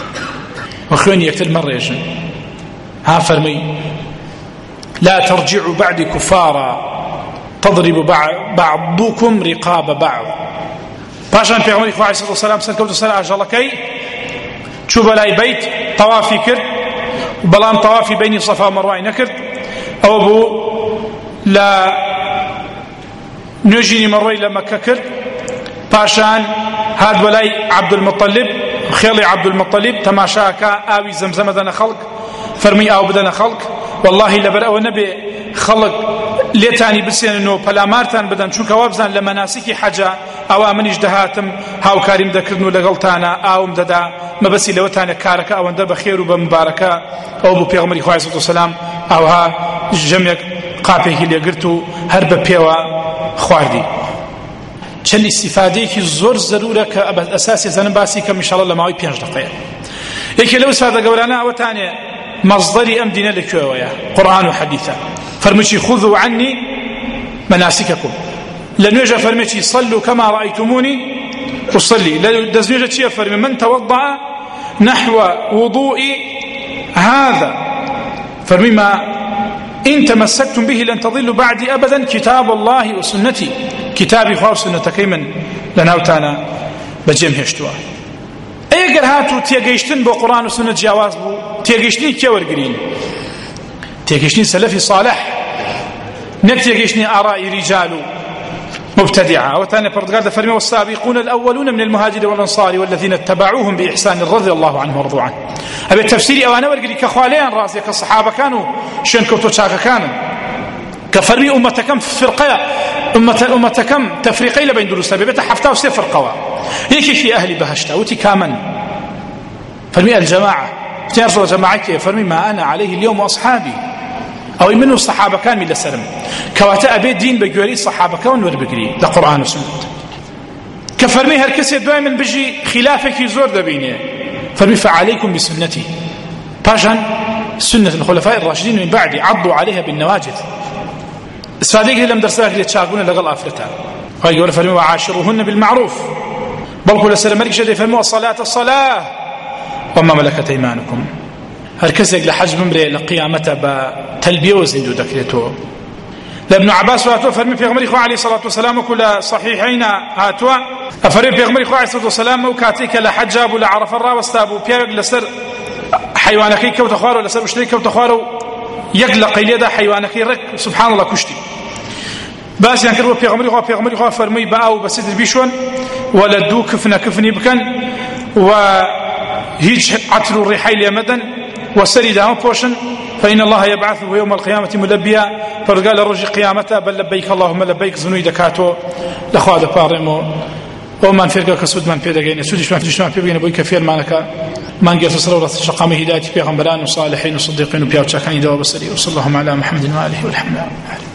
وخوني يكتل مره يجن ها فرمي لا ترجعوا بعد كفارا تضرب بعضكم رقاب بعض باشان بيغمري خوا عليه الصلاه والسلام سلكوا الصلاه اجلكي شو بلاي بيت طوافي كرد بلان طوافي بين صفا ومروه نكرد او ابو لا نجيني مروه لما ككرد باشان هاد بلاي عبد المطلب خيلي عبد المطلب تماشاكا اوي زمزم دنا خلق فرمي او بدنا خلق والله لبر او نبي خلق ليتاني بسين انه بلامارتان بدن شو كوابزان لمناسكي حجه او من اجتهاتم هاو كريم ذكرنو لغلطانا او مددا ما بس لو تانا كارك او اند بخير وبمباركه او بو پیغمبر خدا صلی الله علیه وسلم او ها جمع قاپه اللي قرتو هرب بيوا خواردي چن استفاده کی زور ضروره ک اساس زن باسی کم ان شاء الله لما وي پنج دقيقه يك لو استفاده قبلنا او ثاني مصدري ام دين لكويا قران وحديثا فرمشي خذوا عني مناسككم لنوجه فرمشي صلوا كما رايتموني اصلي لدزوجه شيء فرمي من توضأ نحو وضوئي هذا فرمي ما ان تمسكتم به لن تضلوا بعدي ابدا كتاب الله وسنتي كتابي خاص سنتكي من لناوتانا بجمهشتوا اگر هاتو تيگشتن بو قران وسنه جواز بو تيگشتني كورگرين تيگشتني سلفي صالح نتيگشتني اراء رجال مبتدعه وثاني برتقال فرمي والسابقون الاولون من المهاجرين والانصار والذين اتبعوهم باحسان رضي الله عنهم ورضوا عنه ابي التفسير او انا ورقري كخوالين راسي كالصحابه كانوا شنكوتو شاكا كانوا كفرمي امتكم فرقه امه امتكم تفريقي بين دروس بيت حفتها وسفر قوا هيك في اهل بهشتا وتي كامن فرمي الجماعه تيرجو جماعتي فرمي ما انا عليه اليوم واصحابي او منه الصحابه كان من السلام كواتا ابي دين بجوري الصحابه كون ور بكري ده قران وسنه كفرمي هر كسي دائما بجي خلافك زور دبينه فرمي فعليكم بسنتي باشان سنة الخلفاء الراشدين من بعد عضوا عليها بالنواجذ صادق لم درساك لتشاقون لقل أفرتها ويقول فرمي وعاشروهن بالمعروف بل كل سلام ملك شدي فرموا الصلاة الصلاة وما ملكت أيمانكم هركزك لحج ممري لقيامته بتلبية وزندو دكريتو لابن عباس واتوا فرمي في غمري عليه الصلاة والسلام كل صحيحين هاتوا أفرمي في غمري عليه الصلاة والسلام وكاتيك لحجاب ولا عرف الرا واستابوا بيارك لسر حيوانكي كو تخوارو لسر اشتري كو تخوارو يقلق إليدا حيوانكي رك سبحان الله كشتي باس يعني كربو في غمري في غمري فرمي باو بسيد البيشون ولا دو كفنا كفني بكن وهيج عطر الرحيل يمدا وسرد بوشن فإن الله يبعثه يوم القيامة ملبيا فرقال الرجل قيامته بل لبيك اللهم لبيك زنوي دكاتو لخوا دبارمو ومن فرقا كسود من بيدغين سودش من فيش من بيدغين بوي كفير مالك من قال تصروا شقامه هدايه بيغمبران وصالحين وصديقين وبياو كان يدوا بصري وصلى الله على محمد واله والحمد لله